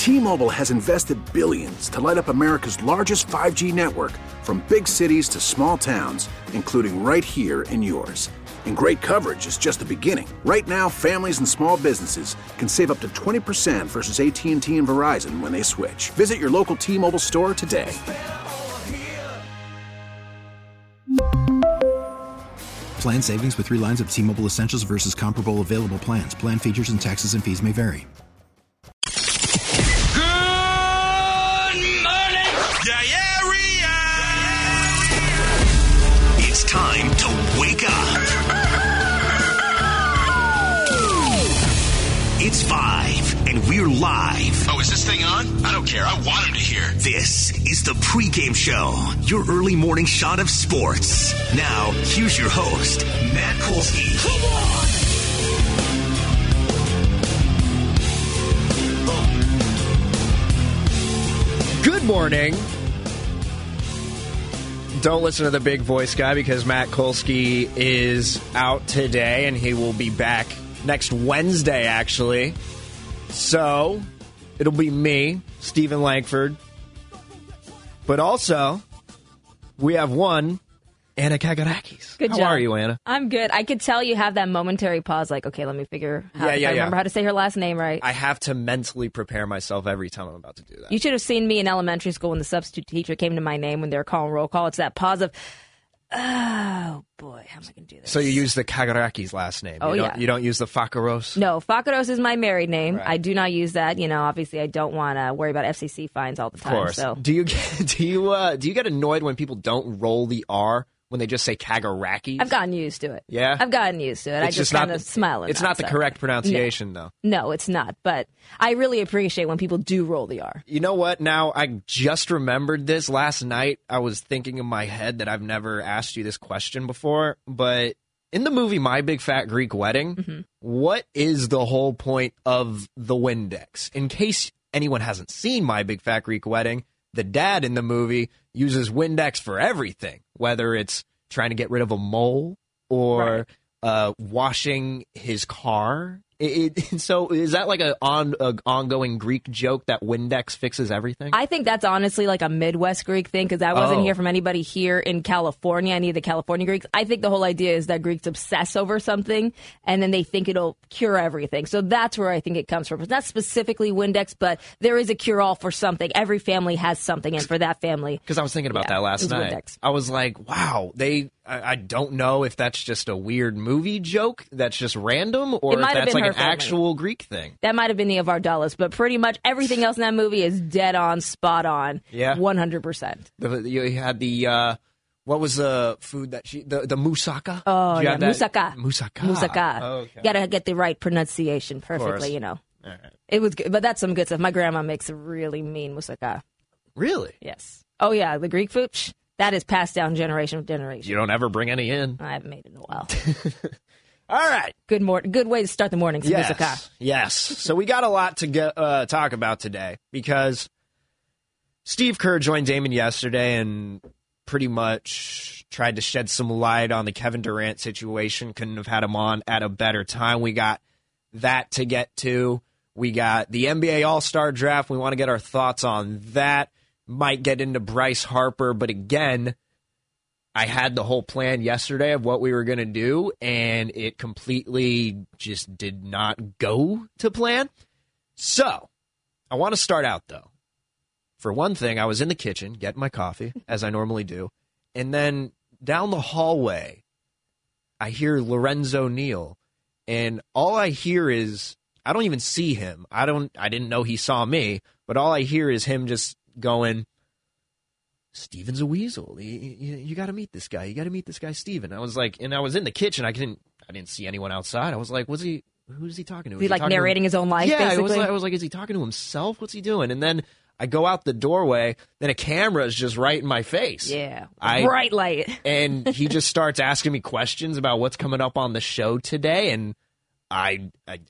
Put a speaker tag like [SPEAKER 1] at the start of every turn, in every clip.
[SPEAKER 1] T-Mobile has invested billions to light up America's largest 5G network, from big cities to small towns, including right here in yours. And great coverage is just the beginning. Right now, families and small businesses can save up to 20% versus AT&T and Verizon when they switch. Visit your local T-Mobile store today.
[SPEAKER 2] Plan savings with 3 lines of T-Mobile Essentials versus comparable available plans. Plan features and taxes and fees may vary.
[SPEAKER 3] Good morning, Diarrhea!
[SPEAKER 4] It's time to wake up. It's 5, and we're live.
[SPEAKER 3] Oh, is this thing on? I don't care. I want him to hear.
[SPEAKER 4] This is the pregame show, your early morning shot of sports. Now, here's your host, Matt Kolsky.
[SPEAKER 3] Come
[SPEAKER 5] on! Good morning. Don't listen to the big voice guy because Matt Kolsky is out today, and he will be back next Wednesday, actually. So, it'll be me, Stephen Langford. But also, we have one, Anna Kagarakis.
[SPEAKER 6] Good job.
[SPEAKER 5] How are you, Anna?
[SPEAKER 6] I'm good. I could tell you have that momentary pause, like, okay, let me figure out I remember how to say her last name right.
[SPEAKER 5] I have to mentally prepare myself every time I'm about to do that.
[SPEAKER 6] You should have seen me in elementary school when the substitute teacher came to my name when they were calling roll call. It's that pause of, oh, boy, how am I going to do this?
[SPEAKER 5] So you use the Kagarakis last name.
[SPEAKER 6] Oh,
[SPEAKER 5] You don't use the Fakaros?
[SPEAKER 6] No, Fakaros is my married name.
[SPEAKER 5] Right.
[SPEAKER 6] I do not use that. You know, obviously I don't want to worry about FCC fines all the time.
[SPEAKER 5] Of course.
[SPEAKER 6] So.
[SPEAKER 5] Do you get annoyed when people don't roll the R when they just say Kagarakis?
[SPEAKER 6] I've gotten used to it.
[SPEAKER 5] Yeah?
[SPEAKER 6] I've gotten used to it. I just kind of smile at it.
[SPEAKER 5] It's not the correct pronunciation, though.
[SPEAKER 6] No, it's not. But I really appreciate when people do roll the R.
[SPEAKER 5] You know what? Now, I just remembered this last night. I was thinking in my head that I've never asked you this question before, but in the movie My Big Fat Greek Wedding, what is the whole point of the Windex? In case anyone hasn't seen My Big Fat Greek Wedding, the dad in the movie uses Windex for everything, whether it's trying to get rid of a mole or washing his car. So is that like an ongoing Greek joke that Windex fixes everything?
[SPEAKER 6] I think that's honestly like a Midwest Greek thing because I wasn't hear from anybody here in California, any of the California Greeks. I think the whole idea is that Greeks obsess over something and then they think it'll cure everything. So that's where I think it comes from. It's not specifically Windex, but there is a cure-all for something. Every family has something, and for that family...
[SPEAKER 5] Because I was thinking about that last night.
[SPEAKER 6] Windex.
[SPEAKER 5] I was like, wow, I don't know if that's just a weird movie joke that's just random or if that's like an actual Greek thing.
[SPEAKER 6] That might have been the Vardalos, but pretty much everything else in that movie is dead on, spot on, 100%.
[SPEAKER 5] You had the, what was the food that the moussaka?
[SPEAKER 6] Oh, yeah, moussaka.
[SPEAKER 5] Moussaka.
[SPEAKER 6] Oh, okay. You gotta get the right pronunciation perfectly, you know. All right. It was good, but that's some good stuff. My grandma makes a really mean moussaka.
[SPEAKER 5] Really?
[SPEAKER 6] Yes. Oh, yeah, the Greek food, that is passed down generation to generation.
[SPEAKER 5] You don't ever bring any in.
[SPEAKER 6] I haven't made it in a while.
[SPEAKER 5] All right.
[SPEAKER 6] Good way to start the morning.
[SPEAKER 5] Yes. So we got a lot to talk about today because Steve Kerr joined Damon yesterday and pretty much tried to shed some light on the Kevin Durant situation. Couldn't have had him on at a better time. We got that to get to. We got the NBA All-Star Draft. We want to get our thoughts on that. Might get into Bryce Harper, but again, I had the whole plan yesterday of what we were going to do, and it completely just did not go to plan. So, I want to start out, though. For one thing, I was in the kitchen getting my coffee, as I normally do, and then down the hallway, I hear Lorenzo Neal, and all I hear is, I don't even see him. I didn't know he saw me, but all I hear is him just going, Steven's a weasel. You got to meet this guy. You got to meet this guy, Steven. I was like, and I was in the kitchen. I didn't see anyone outside. I was like, who's he talking to?
[SPEAKER 6] Is he like narrating his own life?
[SPEAKER 5] Yeah,
[SPEAKER 6] basically?
[SPEAKER 5] I was like, is he talking to himself? What's he doing? And then I go out the doorway. Then a camera is just right in my face.
[SPEAKER 6] Yeah, bright light.
[SPEAKER 5] And he just starts asking me questions about what's coming up on the show today, and I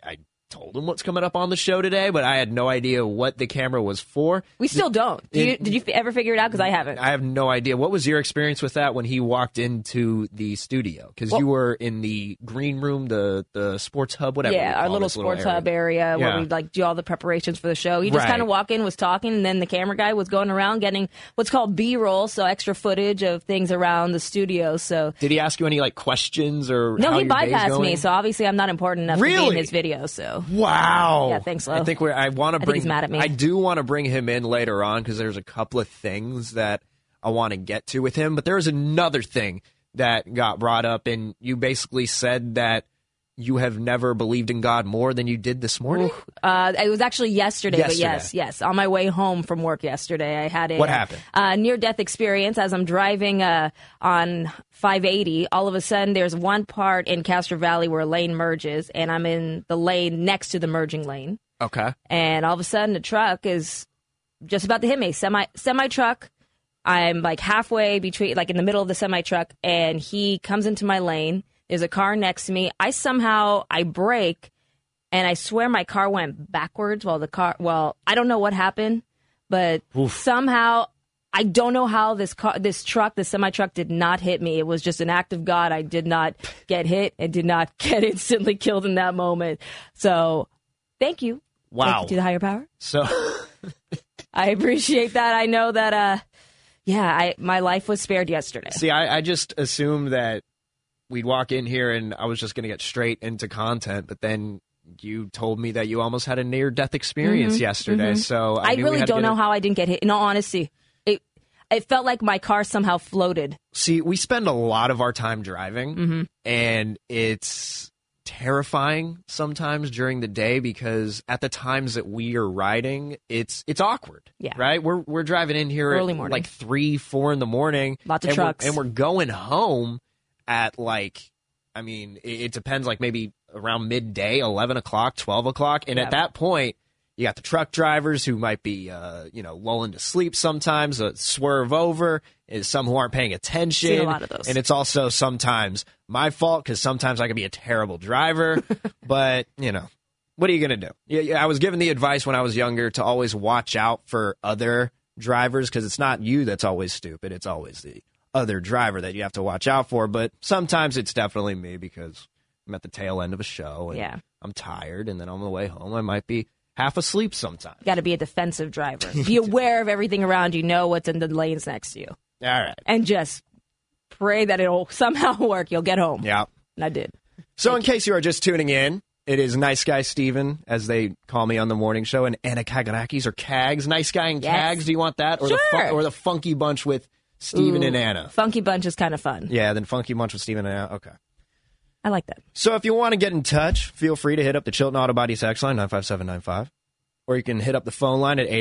[SPEAKER 5] told him what's coming up on the show today, but I had no idea what the camera was for.
[SPEAKER 6] We still don't. Did you ever figure it out? Because I haven't.
[SPEAKER 5] I have no idea. What was your experience with that when he walked into the studio? Because you were in the green room, the sports hub, whatever.
[SPEAKER 6] Yeah, our little sports hub area where we like do all the preparations for the show. He just kind of walked in, was talking, and then the camera guy was going around getting what's called B-roll, so extra footage of things around the studio. So
[SPEAKER 5] did he ask you any like questions or
[SPEAKER 6] no?
[SPEAKER 5] How
[SPEAKER 6] He bypassed me, so obviously I'm not important enough to be in his video. So
[SPEAKER 5] wow.
[SPEAKER 6] Yeah, thanks, Lo.
[SPEAKER 5] I think I want to bring.
[SPEAKER 6] He's mad at me.
[SPEAKER 5] I do want to bring him in later on because there's a couple of things that I want to get to with him. But there's another thing that got brought up, and you basically said that you have never believed in God more than you did this morning.
[SPEAKER 6] It was actually yesterday, but yes. On my way home from work yesterday, I had
[SPEAKER 5] What happened?
[SPEAKER 6] Near-death experience as I'm driving on 580. All of a sudden, there's one part in Castro Valley where a lane merges, and I'm in the lane next to the merging lane.
[SPEAKER 5] Okay.
[SPEAKER 6] And all of a sudden, the truck is just about to hit me. Semi-truck. I'm like halfway between, like in the middle of the semi-truck, and he comes into my lane. There's a car next to me. I brake, and I swear my car went backwards while I don't know what happened, but somehow, I don't know how this semi-truck did not hit me. It was just an act of God. I did not get hit and did not get instantly killed in that moment. So, thank you.
[SPEAKER 5] Wow.
[SPEAKER 6] Thank you to the higher power.
[SPEAKER 5] So,
[SPEAKER 6] I appreciate that. I know that, my life was spared yesterday.
[SPEAKER 5] See, I just assumed that we'd walk in here and I was just going to get straight into content, but then you told me that you almost had a near-death experience yesterday.
[SPEAKER 6] Mm-hmm.
[SPEAKER 5] So
[SPEAKER 6] I really don't know how I didn't get hit. In all honesty, it felt like my car somehow floated.
[SPEAKER 5] See, we spend a lot of our time driving, and it's terrifying sometimes during the day because at the times that we are riding, it's awkward.
[SPEAKER 6] Yeah.
[SPEAKER 5] Right? We're driving in here
[SPEAKER 6] early
[SPEAKER 5] at
[SPEAKER 6] morning,
[SPEAKER 5] like 3, 4 in the morning.
[SPEAKER 6] Lots of trucks,
[SPEAKER 5] and we're going home at it depends, like maybe around midday, 11 o'clock, 12 o'clock. And at that point, you got the truck drivers who might be, lulling to sleep sometimes, swerve over, some who aren't paying attention.
[SPEAKER 6] Seen a lot of those.
[SPEAKER 5] And it's also sometimes my fault because sometimes I can be a terrible driver. But, what are you going to do? Yeah, I was given the advice when I was younger to always watch out for other drivers because it's not you that's always stupid. It's always the other driver that you have to watch out for, but sometimes it's definitely me because I'm at the tail end of a show and I'm tired, and then on the way home I might be half asleep sometimes.
[SPEAKER 6] You got to be a defensive driver. Be aware of everything around you, know what's in the lanes next to you.
[SPEAKER 5] All right.
[SPEAKER 6] And just pray that it'll somehow work. You'll get home.
[SPEAKER 5] Yeah.
[SPEAKER 6] And I did.
[SPEAKER 5] So in case you are just tuning in, it is Nice Guy Steven, as they call me on the morning show, and Anna Kagarakis, or Kags. Nice Guy and Kags, do you want that? Or
[SPEAKER 6] sure.
[SPEAKER 5] The Funky Bunch with Steven and Anna.
[SPEAKER 6] Funky Bunch is kind of fun.
[SPEAKER 5] Yeah, then Funky Bunch with Steven and Anna. Okay.
[SPEAKER 6] I like that.
[SPEAKER 5] So if you want to get in touch, feel free to hit up the Chilton Auto Body text line, 95795. Or you can hit up the phone line at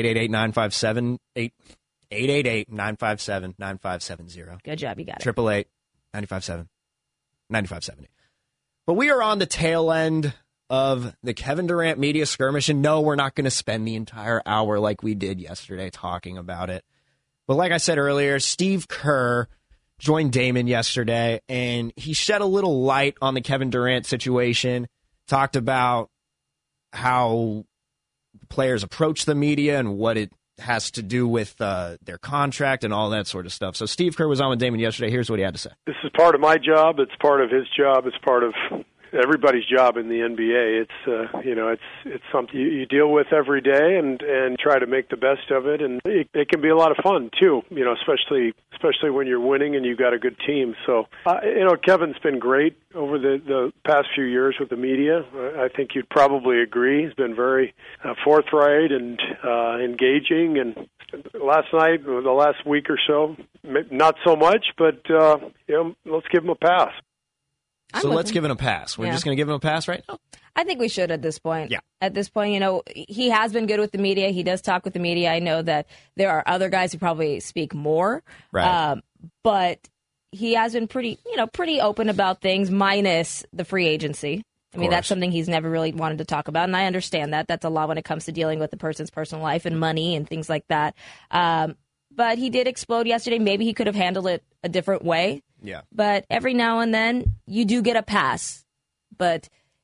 [SPEAKER 5] 888-957-9570.
[SPEAKER 6] Good job, you got it.
[SPEAKER 5] 888-957-9570. But we are on the tail end of the Kevin Durant media skirmish, and no, we're not going to spend the entire hour like we did yesterday talking about it. But like I said earlier, Steve Kerr joined Damon yesterday, and he shed a little light on the Kevin Durant situation, talked about how players approach the media and what it has to do with their contract and all that sort of stuff. So Steve Kerr was on with Damon yesterday. Here's what he had to say.
[SPEAKER 7] This is part of my job. It's part of his job. It's part of everybody's job in the NBA. It's something you deal with every day and try to make the best of it. And it can be a lot of fun too. Especially when you're winning and you've got a good team. So Kevin's been great over the past few years with the media. I think you'd probably agree. He's been very forthright and engaging. And last night, or the last week or so, not so much. But let's give him a pass.
[SPEAKER 5] So let's give him a pass. We're just going to give him a pass right now?
[SPEAKER 6] I think we should at this point.
[SPEAKER 5] Yeah.
[SPEAKER 6] At this point, he has been good with the media. He does talk with the media. I know that there are other guys who probably speak more.
[SPEAKER 5] Right.
[SPEAKER 6] But he has been pretty open about things, minus the free agency. I mean, that's something he's never really wanted to talk about, and I understand that. That's a lot when it comes to dealing with the person's personal life and money and things like that. But he did explode yesterday. Maybe he could have handled it a different way.
[SPEAKER 5] Yeah.
[SPEAKER 6] But every now and then, you do get a pass. But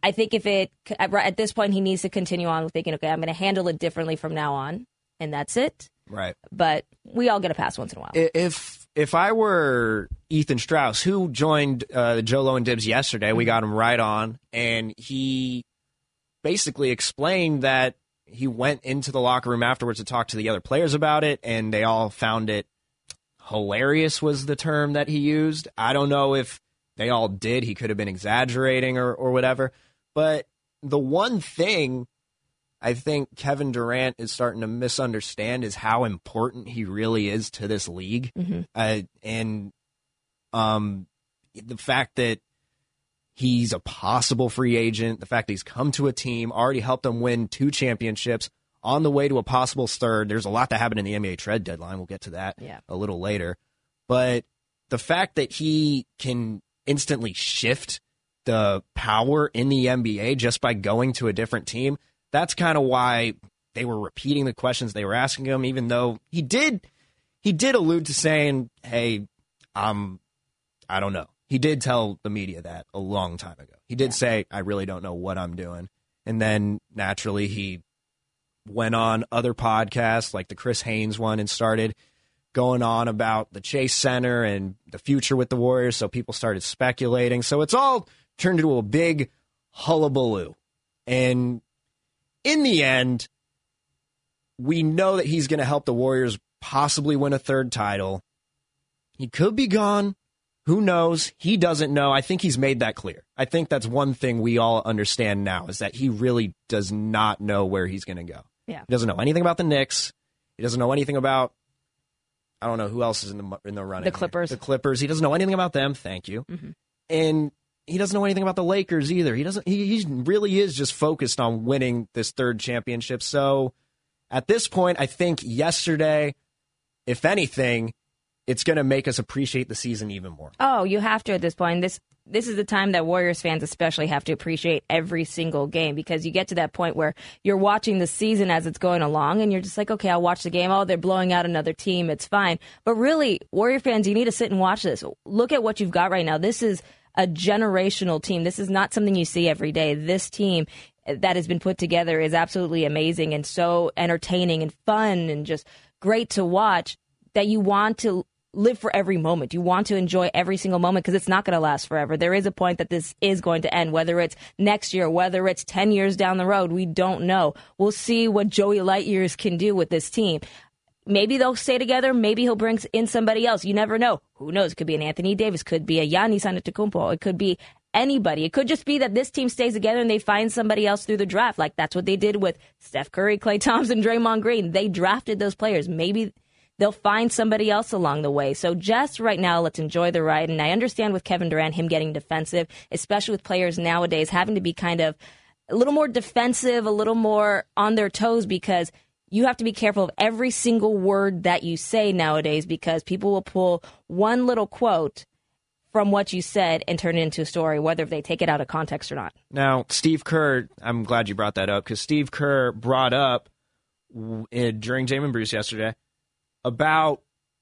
[SPEAKER 6] I think at this point he needs to continue on with thinking, okay, I'm going to handle it differently from now on, and that's it.
[SPEAKER 5] Right.
[SPEAKER 6] But we all get a pass once in a while.
[SPEAKER 5] If I were Ethan Strauss, who joined Joe Low and Dibs yesterday, we got him right on, and he basically explained that he went into the locker room afterwards to talk to the other players about it, and they all found it hilarious was the term that he used. I don't know if they all did. He could have been exaggerating or whatever. But the one thing I think Kevin Durant is starting to misunderstand is how important he really is to this league. And the fact that he's a possible free agent, the fact that he's come to a team, already helped them win 2 championships, on the way to a possible third. There's a lot that happened in the NBA trade deadline. We'll get to that a little later. But the fact that he can instantly shift the power in the NBA just by going to a different team, that's kind of why they were repeating the questions they were asking him, even though he did allude to saying, hey, I don't know. He did tell the media that a long time ago. He did say, I really don't know what I'm doing. And then naturally he went on other podcasts like the Chris Haynes one and started going on about the Chase Center and the future with the Warriors. So people started speculating. So it's all turned into a big hullabaloo. And in the end, we know that he's going to help the Warriors possibly win a 3rd title. He could be gone. Who knows? He doesn't know. I think he's made that clear. I think that's one thing we all understand now is that he really does not know where he's going to go.
[SPEAKER 6] Yeah.
[SPEAKER 5] He doesn't know anything about the Knicks. He doesn't know anything about, I don't know who else is in the running.
[SPEAKER 6] The Clippers.
[SPEAKER 5] The Clippers. He doesn't know anything about them. Thank you.
[SPEAKER 6] Mm-hmm.
[SPEAKER 5] And he doesn't know anything about the Lakers either. He really is just focused on winning this 3rd championship. So at this point, I think yesterday, if anything, it's going to make us appreciate the season even more.
[SPEAKER 6] Oh, you have to at this point. This is the time that Warriors fans especially have to appreciate every single game, because you get to that point where you're watching the season as it's going along and you're just like, okay, I'll watch the game. Oh, they're blowing out another team. It's fine. But really, Warrior fans, you need to sit and watch this. Look at what you've got right now. This is a generational team. This is not something you see every day. This team that has been put together is absolutely amazing and so entertaining and fun and just great to watch that you want to live for every moment. You want to enjoy every single moment because it's not going to last forever. There is a point that this is going to end, whether it's next year, whether it's 10 years down the road. We don't know. We'll see what Joey Lightyears can do with this team. Maybe they'll stay together. Maybe he'll bring in somebody else. You never know. Who knows? It could be an Anthony Davis. Could be a Giannis Antetokounmpo. It could be anybody. It could just be that this team stays together and they find somebody else through the draft. Like that's what they did with Steph Curry, Klay Thompson, Draymond Green. They drafted those players. Maybe they'll find somebody else along the way. So just right now, let's enjoy the ride. And I understand with Kevin Durant, him getting defensive, especially with players nowadays having to be kind of a little more defensive, a little more on their toes, because you have to be careful of every single word that you say nowadays, because people will pull one little quote from what you said and turn it into a story, whether they take it out of context or not.
[SPEAKER 5] Now, Steve Kerr, I'm glad you brought that up, because Steve Kerr brought up during Jam and Bruce yesterday about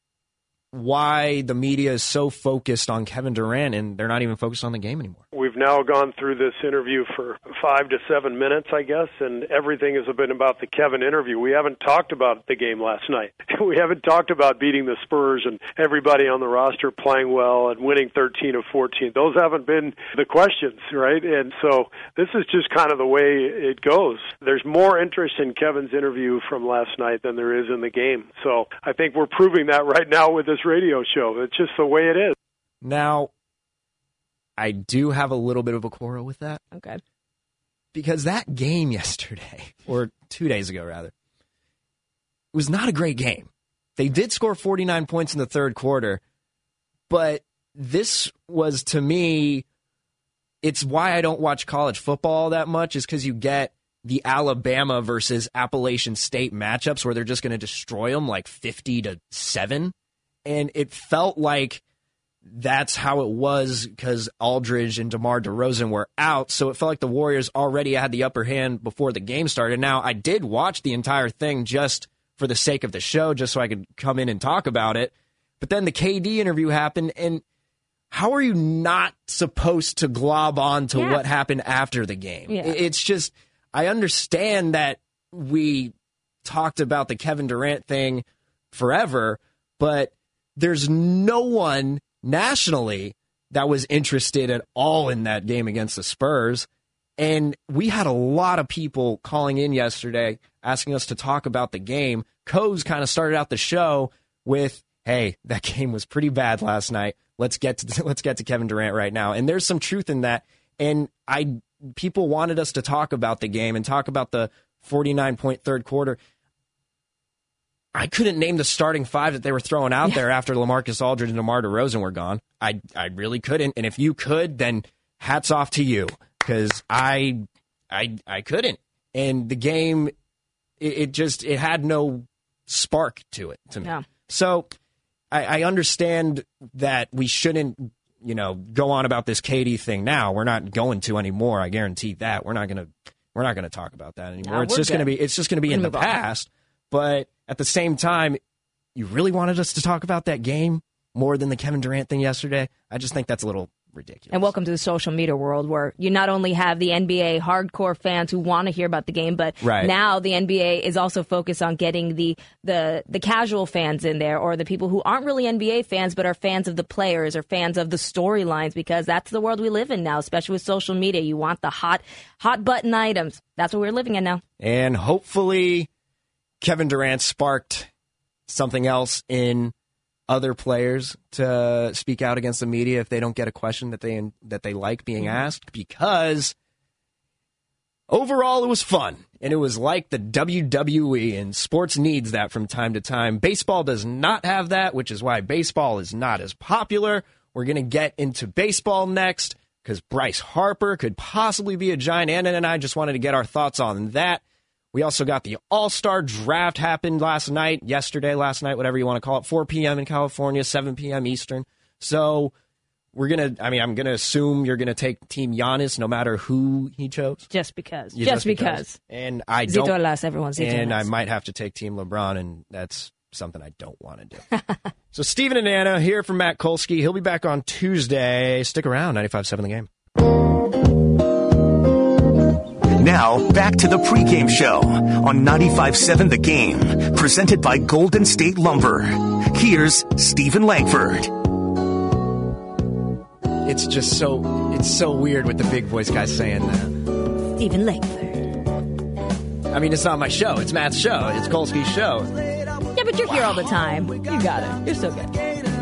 [SPEAKER 5] why the media is so focused on Kevin Durant and they're not even focused on the game anymore.
[SPEAKER 7] We've now gone through this interview for 5 to 7 minutes, I guess, and everything has been about the Kevin interview. We haven't talked about the game last night. We haven't talked about beating the Spurs and everybody on the roster playing well and winning 13 of 14. Those haven't been the questions, right? And so this is just kind of the way it goes. There's more interest in Kevin's interview from last night than there is in the game. So I think we're proving that right now with this radio show. It's just the way it is.
[SPEAKER 5] Now, I do have a little bit of a quarrel with that.
[SPEAKER 6] Okay.
[SPEAKER 5] Because that game yesterday, or 2 days ago rather, it was not a great game. They did score 49 points in the third quarter, but this was, to me, it's why I don't watch college football that much, is because you get the Alabama versus Appalachian State matchups where they're just going to destroy them like 50-7. And it felt like that's how it was because Aldridge and DeMar DeRozan were out. So it felt like the Warriors already had the upper hand before the game started. Now, I did watch the entire thing just for the sake of the show, just so I could come in and talk about it. But then the KD interview happened, and how are you not supposed to glob on to what happened after the game?
[SPEAKER 6] Yeah.
[SPEAKER 5] It's just, I understand that we talked about the Kevin Durant thing forever, but there's no one nationally that was interested at all in that game against the Spurs. And we had a lot of people calling in yesterday asking us to talk about the game. Coase kind of started out the show with, hey, that game was pretty bad last night. Let's get to Kevin Durant right now. And there's some truth in that. And people wanted us to talk about the game and talk about the 49-point third quarter. I couldn't name the starting five that they were throwing out there after LaMarcus Aldridge and DeMar DeRozan were gone. I really couldn't. And if you could, then hats off to you, because I couldn't. And the game, it had no spark to it to me. Yeah. So I understand that we shouldn't, go on about this KD thing now. We're not going to anymore. I guarantee that. We're not going to talk about that anymore.
[SPEAKER 6] No,
[SPEAKER 5] it's just going to be in the past. But at the same time, you really wanted us to talk about that game more than the Kevin Durant thing yesterday? I just think that's a little ridiculous.
[SPEAKER 6] And welcome to the social media world, where you not only have the NBA hardcore fans who want to hear about the game, but now the NBA is also focused on getting the casual fans in there, or the people who aren't really NBA fans but are fans of the players or fans of the storylines, because that's the world we live in now, especially with social media. You want the hot button items. That's what we're living in now. And hopefully Kevin Durant sparked something else in other players to speak out against the media if they don't get a question that they like being asked, because overall it was fun, and it was like the WWE, and sports needs that from time to time. Baseball does not have that, which is why baseball is not as popular. We're going to get into baseball next, because Bryce Harper could possibly be a Giant. Anna and I just wanted to get our thoughts on that. We also got the All-Star Draft happened last night, whatever you want to call it, 4 p.m. in California, 7 p.m. Eastern. So I'm going to assume you're going to take Team Giannis no matter who he chose. Just because. And I don't. Zito Alas, everyone. And I might have to take Team LeBron, and that's something I don't want to do. So Steven and Anna here from Matt Kolsky. He'll be back on Tuesday. Stick around, 95.7 The Game.
[SPEAKER 4] Now, back to the pregame show on 95.7 The Game, presented by Golden State Lumber. Here's Stephen Langford.
[SPEAKER 5] It's just so weird with the big voice guy saying that. Stephen Langford. I mean, it's not my show. It's Matt's show. It's Kolsky's show.
[SPEAKER 6] Yeah, but you're here all the time. You got it. You're so good.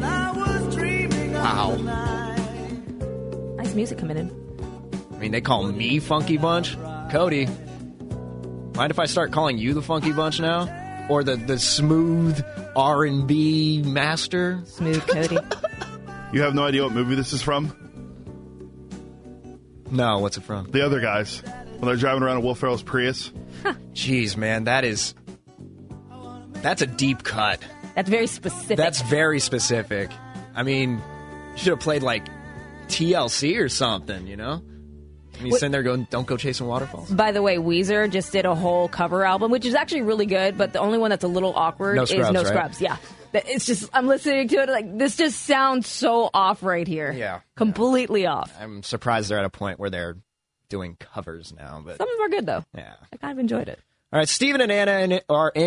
[SPEAKER 5] Wow.
[SPEAKER 6] Nice music coming in.
[SPEAKER 5] I mean, they call me Funky Bunch. Cody, mind if I start calling you the Funky Bunch now? Or the smooth R&B master? Smooth Cody.
[SPEAKER 8] You have no idea what movie this is from?
[SPEAKER 5] No, what's it from?
[SPEAKER 8] The Other Guys. When they're driving around in Will Ferrell's Prius.
[SPEAKER 5] Jeez, man, that's a deep cut.
[SPEAKER 6] That's very specific.
[SPEAKER 5] That's very specific. I mean, you should have played like TLC or something, you know? And he's sitting there going, don't go chasing waterfalls. By the way, Weezer just did a whole cover album, which is actually really good, but the only one that's a little awkward is No Scrubs. Yeah. It's just, I'm listening to it like, this just sounds so off right here. Yeah. Completely off. I'm surprised they're at a point where they're doing covers now. But some of them are good, though. Yeah. I kind of enjoyed it. All right, Steven and Anna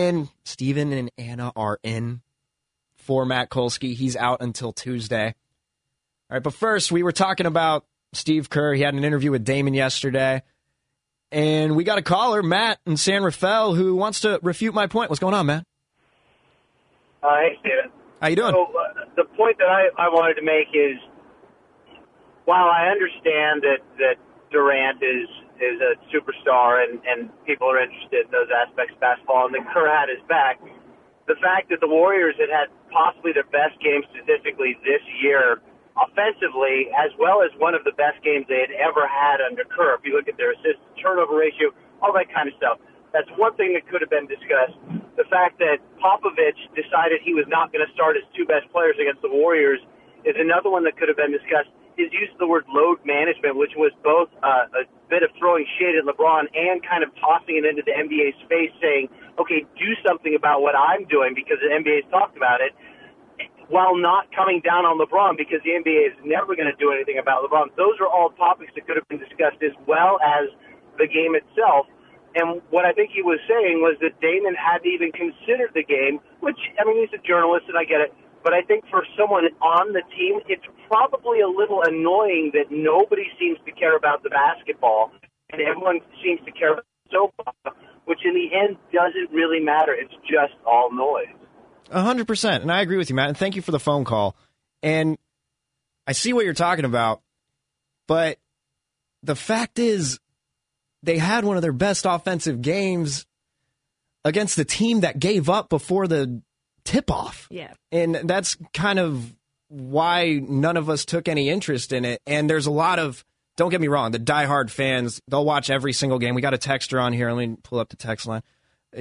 [SPEAKER 5] are in for Matt Kolsky. He's out until Tuesday. All right, but first, we were talking about Steve Kerr. He had an interview with Damon yesterday. And we got a caller, Matt in San Rafael, who wants to refute my point. What's going on, Matt?
[SPEAKER 9] Hey, Steven.
[SPEAKER 5] How you doing?
[SPEAKER 9] So, the point that I wanted to make is, while I understand that Durant is a superstar and people are interested in those aspects of basketball, and that Kerr had his back, the fact that the Warriors had possibly their best game statistically this year offensively, as well as one of the best games they had ever had under Kerr. If you look at their assist-to-turnover ratio, all that kind of stuff, that's one thing that could have been discussed. The fact that Popovich decided he was not going to start his two best players against the Warriors is another one that could have been discussed. His use of the word load management, which was both a bit of throwing shade at LeBron and kind of tossing it into the NBA's face, saying, okay, do something about what I'm doing because the NBA's talked about it. while not coming down on LeBron, because the NBA is never going to do anything about LeBron. Those are all topics that could have been discussed, as well as the game itself. And what I think he was saying was that Damon hadn't even considered the game, which, I mean, he's a journalist and I get it. But I think for someone on the team, it's probably a little annoying that nobody seems to care about the basketball and everyone seems to care about the soap opera, which in the end doesn't really matter. It's just all noise.
[SPEAKER 5] 100%. And I agree with you, Matt. And thank you for the phone call. And I see what you're talking about. But the fact is, they had one of their best offensive games against the team that gave up before the tip-off.
[SPEAKER 6] Yeah.
[SPEAKER 5] And that's kind of why none of us took any interest in it. And there's a lot of, don't get me wrong, the diehard fans, they'll watch every single game. We got a texter on here. Let me pull up the text line. From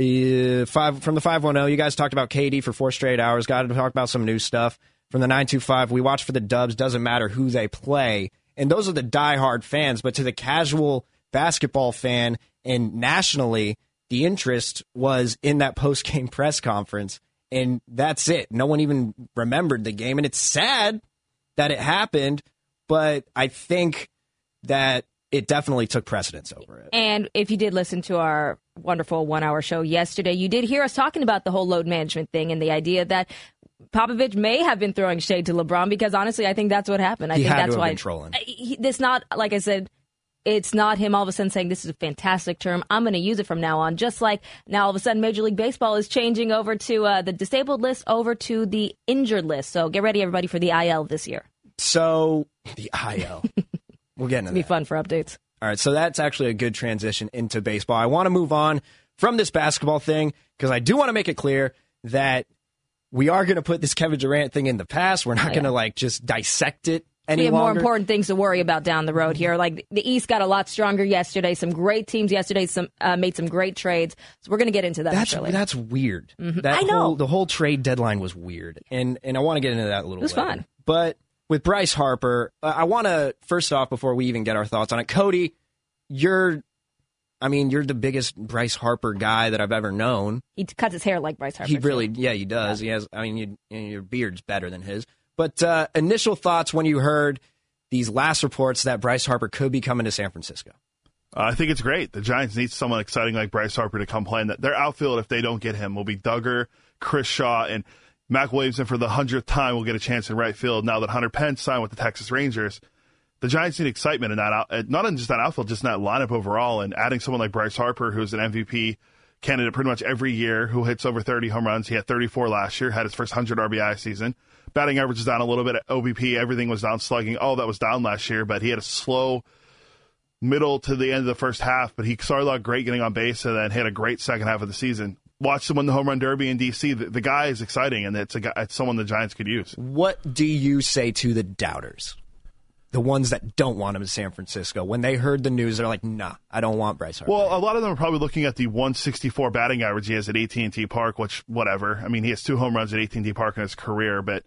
[SPEAKER 5] the 510, you guys talked about KD for 4 straight hours. Got to talk about some new stuff. From the 925, we watch for the Dubs. Doesn't matter who they play. And those are the diehard fans. But to the casual basketball fan and nationally, the interest was in that post-game press conference. And that's it. No one even remembered the game. And it's sad that it happened, but I think that it definitely took precedence over it.
[SPEAKER 6] And if you did listen to our wonderful 1-hour show yesterday, you did hear us talking about the whole load management thing and the idea that Popovich may have been throwing shade to LeBron, because honestly, I think that's what happened. I think that's why.
[SPEAKER 5] Trolling.
[SPEAKER 6] It's not, like I said, it's not him all of a sudden saying this is a fantastic term, I'm going to use it from now on. Just like now all of a sudden Major League Baseball is changing over to the disabled list over to the injured list. So get ready, everybody, for the IL this year.
[SPEAKER 5] So the IL. We'll get into that.
[SPEAKER 6] It'll be fun for updates.
[SPEAKER 5] All right, so that's actually a good transition into baseball. I want to move on from this basketball thing because I do want to make it clear that we are going to put this Kevin Durant thing in the past. We're not going to just dissect it any longer.
[SPEAKER 6] We have more important things to worry about down the road here. Like the East got a lot stronger yesterday. Some great teams yesterday made some great trades. So we're going to get into that.
[SPEAKER 5] That's weird.
[SPEAKER 6] Mm-hmm. I know.
[SPEAKER 5] The whole trade deadline was weird. And I want to get into that a little bit.
[SPEAKER 6] It was fun.
[SPEAKER 5] But with Bryce Harper, I want to, first off, before we even get our thoughts on it, Cody, you're the biggest Bryce Harper guy that I've ever known.
[SPEAKER 6] He cuts his hair like Bryce Harper.
[SPEAKER 5] He does. Yeah. He has. Your beard's better than his. But initial thoughts when you heard these last reports that Bryce Harper could be coming to San Francisco.
[SPEAKER 8] I think it's great. The Giants need someone exciting like Bryce Harper to come play. And their outfield, if they don't get him, will be Duggar, Chris Shaw, and Mac Williamson for the 100th time will get a chance in right field now that Hunter Pence signed with the Texas Rangers. The Giants need excitement in that, not in just that outfield, just in that lineup overall. And adding someone like Bryce Harper, who's an MVP candidate pretty much every year, who hits over 30 home runs. He had 34 last year, had his first 100 RBI season. Batting average is down a little bit at OBP. Everything was down. Slugging, all that was down last year, but he had a slow middle to the end of the first half. But he started out great getting on base and then hit a great second half of the season. Watched him win the home run derby in D.C. The guy is exciting, and it's someone the Giants could use.
[SPEAKER 5] What do you say to the doubters? The ones that don't want him in San Francisco. When they heard the news, they're like, nah, I don't want Bryce Harper.
[SPEAKER 8] Well, a lot of them are probably looking at the 164 batting average he has at AT&T Park, which, whatever. I mean, he has 2 home runs at AT&T Park in his career, but,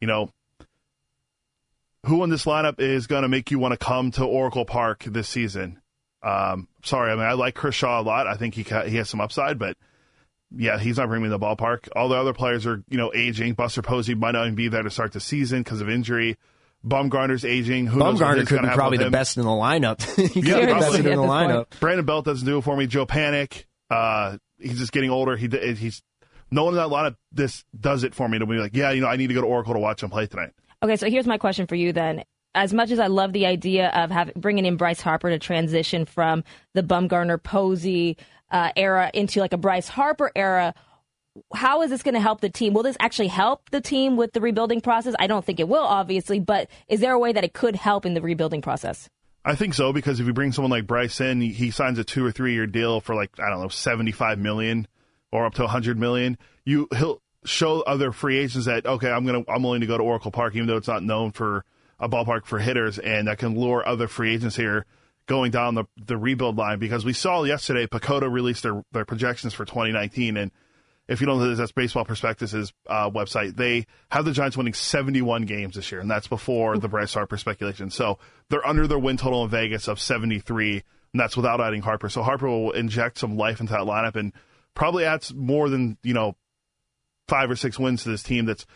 [SPEAKER 8] who in this lineup is going to make you want to come to Oracle Park this season? Sorry, I like Chris Shaw a lot. I think he has some upside, but, yeah, he's not bringing me to the ballpark. All the other players are, aging. Buster Posey might not even be there to start the season because of injury. Bumgarner's aging.
[SPEAKER 5] Bumgarner could be probably the best in the lineup. He could be the best in the lineup.
[SPEAKER 8] Brandon Belt doesn't do it for me. Joe Panik, he's just getting older. He's no one in that lineup. This does it for me to be like, I need to go to Oracle to watch him play tonight.
[SPEAKER 6] Okay, so here's my question for you then. As much as I love the idea of bringing in Bryce Harper to transition from the Bumgarner Posey era into like a Bryce Harper era, how is this going to help the team? Will this actually help the team with the rebuilding process? I don't think it will, obviously, but is there a way that it could help in the rebuilding process?
[SPEAKER 8] I think so, because if you bring someone like Bryce in, he signs a 2 or 3 year deal for $75 million or up to $100 million. He'll show other free agents that, okay, I'm willing to go to Oracle Park, even though it's not known for a ballpark for hitters, and that can lure other free agents here going down the rebuild line, because we saw yesterday PECOTA released their projections for 2019, and if you don't know this, that's Baseball Prospectus' website. They have the Giants winning 71 games this year, and that's before the Bryce Harper speculation. So they're under their win total in Vegas of 73, and that's without adding Harper. So Harper will inject some life into that lineup and probably adds more than 5 or 6 wins to this team that's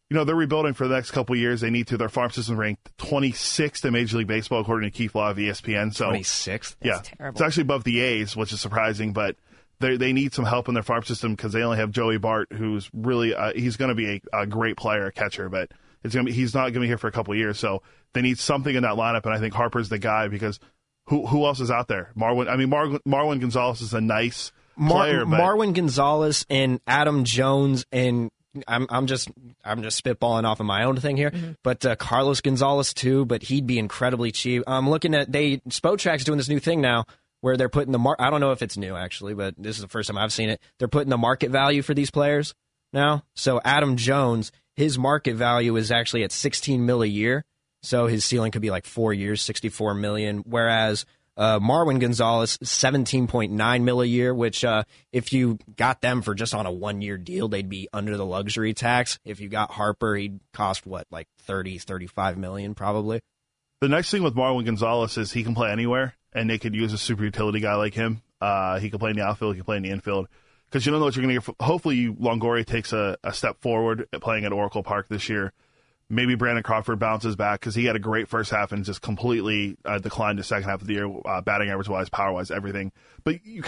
[SPEAKER 8] they're rebuilding for the next couple of years. They need to. Their farm system ranked 26th in Major League Baseball, according to Keith Law of ESPN. So
[SPEAKER 5] 26th?
[SPEAKER 6] That's terrible.
[SPEAKER 8] It's actually above the A's, which is surprising, but they need some help in their farm system because they only have Joey Bart, who's really he's going to be a great player, a catcher, but he's not going to be here for a couple of years. So they need something in that lineup, and I think Harper's the guy because who else is out there? Marwin Gonzalez is a nice player, but
[SPEAKER 5] Marwin Gonzalez and Adam Jones, and I'm just spitballing off of my own thing here, but Carlos Gonzalez too, but he'd be incredibly cheap. I'm looking at Spotrac's doing this new thing now where they're putting I don't know if it's new actually, but this is the first time I've seen it. They're putting the market value for these players now. So Adam Jones, his market value is actually at $16 million a year. So his ceiling could be like 4 years, $64 million. Whereas Marwin Gonzalez, $17.9 million a year, which if you got them for just on a 1-year deal, they'd be under the luxury tax. If you got Harper, he'd cost like $35 million probably.
[SPEAKER 8] The nice thing with Marwin Gonzalez is he can play anywhere, and they could use a super utility guy like him. He can play in the outfield, he can play in the infield. Because you don't know what you're going to get. Hopefully, Longoria takes a step forward playing at Oracle Park this year. Maybe Brandon Crawford bounces back because he had a great first half and just completely declined the second half of the year, batting average-wise, power-wise, everything. But you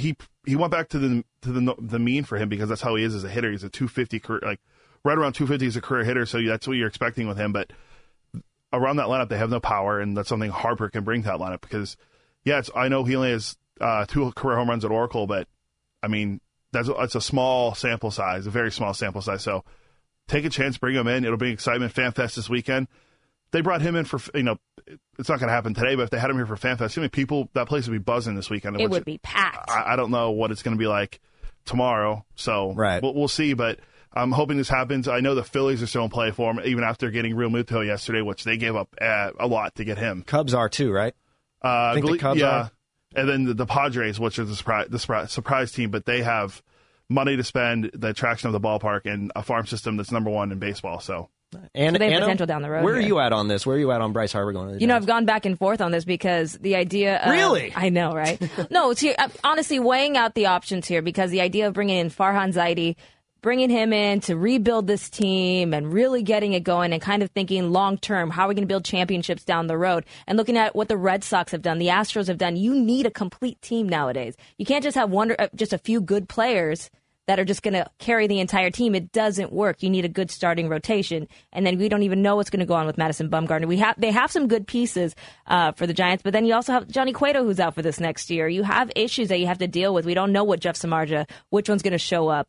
[SPEAKER 8] he went back to the mean for him because that's how he is as a hitter. He's a 250 career, like right around 250 is a career hitter, so that's what you're expecting with him. But around that lineup, they have no power, and that's something Harper can bring to that lineup because, I know he only has 2 career home runs at Oracle, but, I mean, it's a small sample size, a very small sample size. So take a chance, bring him in. It'll be excitement. FanFest this weekend. They brought him in for, it's not going to happen today, but if they had him here for FanFest, people, that place would be buzzing this weekend.
[SPEAKER 6] It would be packed.
[SPEAKER 8] I don't know what it's going to be like tomorrow, so we'll see, but I'm hoping this happens. I know the Phillies are still in play for him, even after getting Real Muto yesterday, which they gave up a lot to get him.
[SPEAKER 5] Cubs are too, right?
[SPEAKER 8] I
[SPEAKER 5] think the Cubs are.
[SPEAKER 8] And then the Padres, which is the surprise team, but they have money to spend, the attraction of the ballpark, and a farm system that's number 1 in baseball. So
[SPEAKER 6] they have potential down the road.
[SPEAKER 5] Where are you at on this? Where are you at on Bryce Harper going to the
[SPEAKER 6] Giants? I've gone back and forth on this because the idea of...
[SPEAKER 5] Really?
[SPEAKER 6] I know, right? No, it's honestly weighing out the options here because the idea of bringing in Farhan Zaidi, bringing him in to rebuild this team and really getting it going and kind of thinking long-term, how are we going to build championships down the road? And looking at what the Red Sox have done, the Astros have done, you need a complete team nowadays. You can't just have just a few good players that are just going to carry the entire team. It doesn't work. You need a good starting rotation. And then we don't even know what's going to go on with Madison Bumgarner. They have some good pieces for the Giants, but then you also have Johnny Cueto who's out for this next year. You have issues that you have to deal with. We don't know what Jeff Samardzija, which one's going to show up.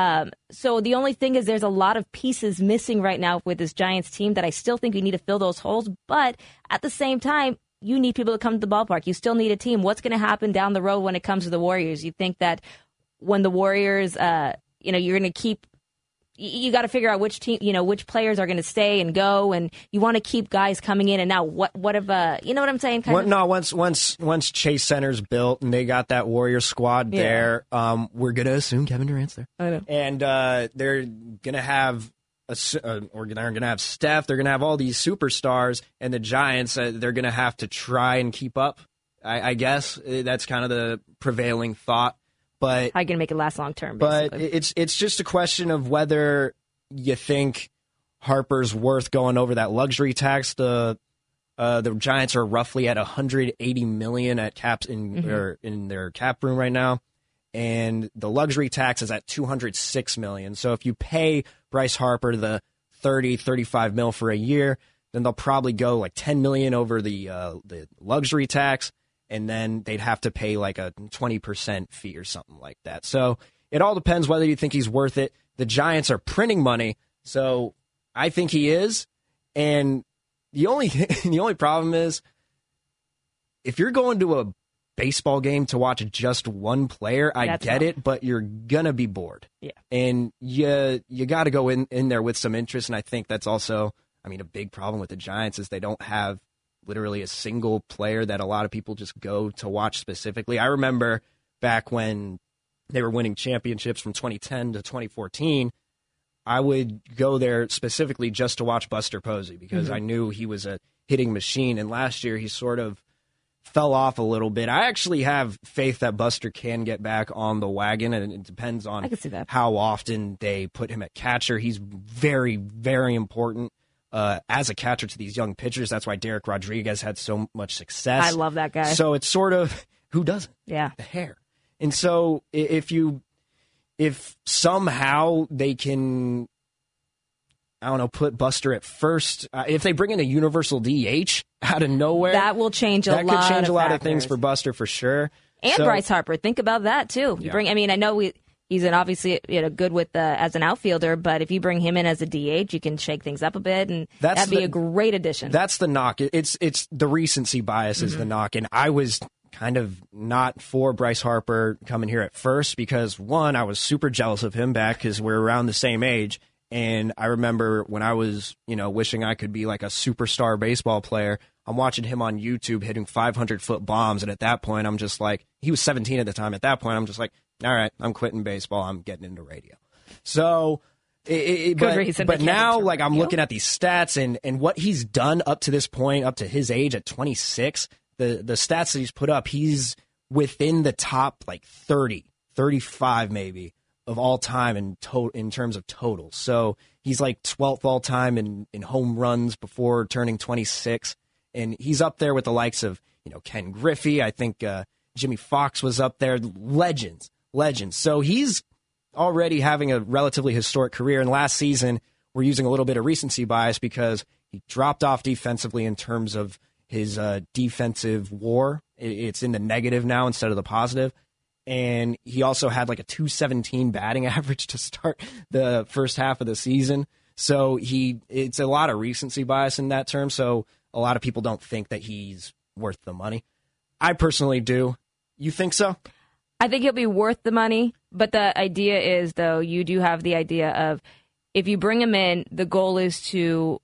[SPEAKER 6] So the only thing is there's a lot of pieces missing right now with this Giants team that I still think you need to fill those holes. But at the same time, you need people to come to the ballpark. You still need a team. What's going to happen down the road when it comes to the Warriors? You think that when the Warriors, you're going to keep, you got to figure out which team, which players are going to stay and go, and you want to keep guys coming in and out. What if, you know what I'm saying?
[SPEAKER 5] Once Chase Center's built and they got that Warrior squad there, we're going to assume Kevin Durant's there.
[SPEAKER 6] I know.
[SPEAKER 5] And they're going to have they're going to have Steph. They're going to have all these superstars, and the Giants, they're going to have to try and keep up. I guess that's kind of the prevailing thought. But
[SPEAKER 6] how are you going to make it last long term?
[SPEAKER 5] But it's just a question of whether you think Harper's worth going over that luxury tax. The Giants are roughly at $180 million at caps in their cap room right now, and the luxury tax is at $206 million. So if you pay Bryce Harper the $35 million for a year, then they'll probably go like $10 million over the luxury tax. And then they'd have to pay like a 20% fee or something like that. So it all depends whether you think he's worth it. The Giants are printing money, so I think he is. And the only problem is if you're going to a baseball game to watch just one player, I get it, but you're going to be bored.
[SPEAKER 6] Yeah.
[SPEAKER 5] And you got to go in there with some interest, and I think that's also, a big problem with the Giants is they don't have literally a single player that a lot of people just go to watch specifically. I remember back when they were winning championships from 2010 to 2014, I would go there specifically just to watch Buster Posey because I knew he was a hitting machine. And last year he sort of fell off a little bit. I actually have faith that Buster can get back on the wagon, and it depends on how often they put him at catcher. He's very, very important as a catcher to these young pitchers. That's why Derek Rodriguez had so much success.
[SPEAKER 6] I love that guy.
[SPEAKER 5] So it's sort of, who doesn't?
[SPEAKER 6] Yeah.
[SPEAKER 5] The hair. And so if somehow they can, I don't know, put Buster at first, if they bring in a universal DH out of nowhere,
[SPEAKER 6] that will change a lot.
[SPEAKER 5] That could change a lot
[SPEAKER 6] factors.
[SPEAKER 5] of things for Buster for sure.
[SPEAKER 6] And Bryce Harper, think about that too. You bring, I mean, I know he's obviously good with as an outfielder, but if you bring him in as a DH, you can shake things up a bit, and that'd be a great addition.
[SPEAKER 5] That's the knock. It's the recency bias is the knock, and I was kind of not for Bryce Harper coming here at first because, one, I was super jealous of him back because we're around the same age. And I remember when I was, wishing I could be like a superstar baseball player, I'm watching him on YouTube hitting 500-foot bombs. And at that point, I'm just like, he was 17 at the time. At that point, I'm just like, all right, I'm quitting baseball. I'm getting into radio. So, but now, like, I'm looking at these stats and what he's done up to this point, up to his age at 26, the stats that he's put up, he's within the top, like, 30, 35 maybe, of all time in terms of totals. So he's like 12th all time in home runs before turning 26. And he's up there with the likes of, Ken Griffey. I think Jimmy Fox was up there. Legends. So he's already having a relatively historic career. And last season, we're using a little bit of recency bias because he dropped off defensively in terms of his defensive WAR. It's in the negative now instead of the positive. And he also had like a 217 batting average to start the first half of the season. So it's a lot of recency bias in that term. So a lot of people don't think that he's worth the money. I personally do. You think so?
[SPEAKER 6] I think he'll be worth the money. But the idea is, though, you do have the idea of if you bring him in, the goal is to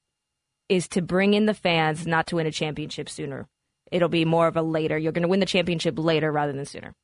[SPEAKER 6] bring in the fans, not to win a championship sooner. It'll be more of a later. You're going to win the championship later rather than sooner.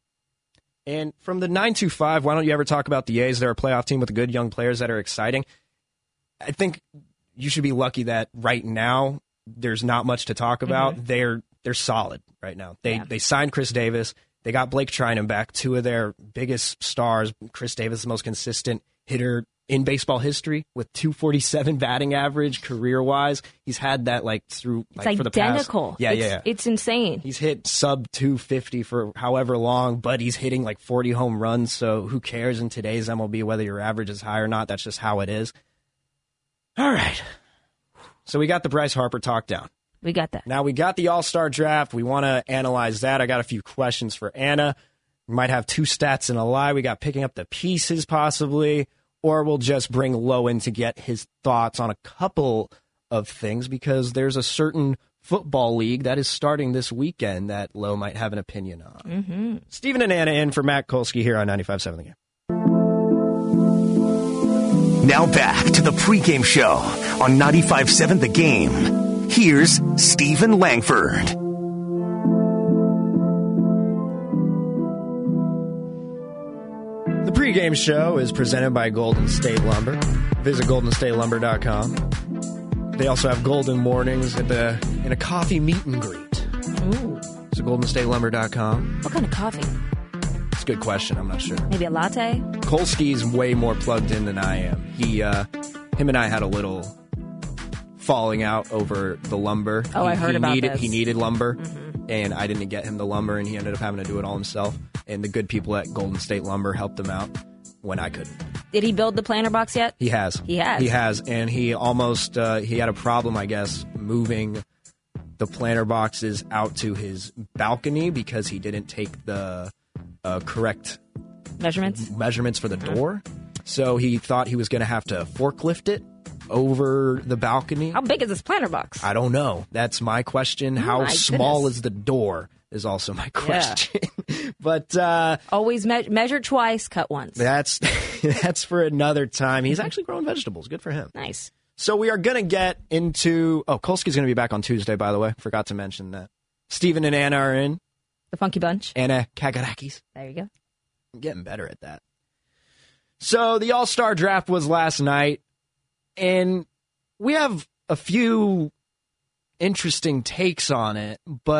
[SPEAKER 5] And from the 925, why don't you ever talk about the A's? They're a playoff team with good young players that are exciting. I think you should be lucky that right now there's not much to talk about. Mm-hmm. They're solid right now. They signed Chris Davis. They got Blake Trinan back, two of their biggest stars. Chris Davis, the most consistent hitter in baseball history with 247 batting average career-wise. He's had that through
[SPEAKER 6] for the past. It's insane.
[SPEAKER 5] He's hit sub 250 for however long, but he's hitting 40 home runs, so who cares in today's MLB whether your average is high or not? That's just how it is. All right. So we got the Bryce Harper talk down.
[SPEAKER 6] We got that.
[SPEAKER 5] Now we got the All-Star draft. We want to analyze that. I got a few questions for Anna. We might have two stats and a lie. We got picking up the pieces possibly. Or we'll just bring Lowe in to get his thoughts on a couple of things because there's a certain football league that is starting this weekend that Lowe might have an opinion on.
[SPEAKER 6] Mm-hmm.
[SPEAKER 5] Stephen and Anna in for Matt Kolsky here on 95.7 The Game.
[SPEAKER 4] Now back to the pregame show on 95.7 The Game. Here's Stephen Langford.
[SPEAKER 5] The pregame show is presented by Golden State Lumber. Visit GoldenStateLumber.com. They also have Golden Mornings in a coffee meet and greet.
[SPEAKER 6] Ooh.
[SPEAKER 5] So GoldenStateLumber.com.
[SPEAKER 6] What kind of coffee?
[SPEAKER 5] It's a good question. I'm not sure.
[SPEAKER 6] Maybe a latte?
[SPEAKER 5] Kolsky's way more plugged in than I am. Him and I had a little falling out over the lumber.
[SPEAKER 6] Oh, I heard about this.
[SPEAKER 5] He needed lumber, and I didn't get him the lumber, and he ended up having to do it all himself. And the good people at Golden State Lumber helped him out when I couldn't.
[SPEAKER 6] Did he build the planter box yet?
[SPEAKER 5] He has.
[SPEAKER 6] He has,
[SPEAKER 5] and he almost he had a problem, I guess, moving the planter boxes out to his balcony because he didn't take the correct
[SPEAKER 6] measurements
[SPEAKER 5] for the door. So he thought he was going to have to forklift it over the balcony.
[SPEAKER 6] How big is this planter box?
[SPEAKER 5] I don't know. That's my question. How small is the door is also my question. Yeah. But
[SPEAKER 6] always measure twice, cut once.
[SPEAKER 5] That's for another time. He's actually growing vegetables. Good for him.
[SPEAKER 6] Nice.
[SPEAKER 5] So we are going to get into... Oh, Kolsky's going to be back on Tuesday, by the way. Forgot to mention that. Stephen and Anna are in.
[SPEAKER 6] The Funky Bunch.
[SPEAKER 5] Anna Kagarakis.
[SPEAKER 6] There you go.
[SPEAKER 5] I'm getting better at that. So the All-Star Draft was last night, and we have a few interesting takes on it, but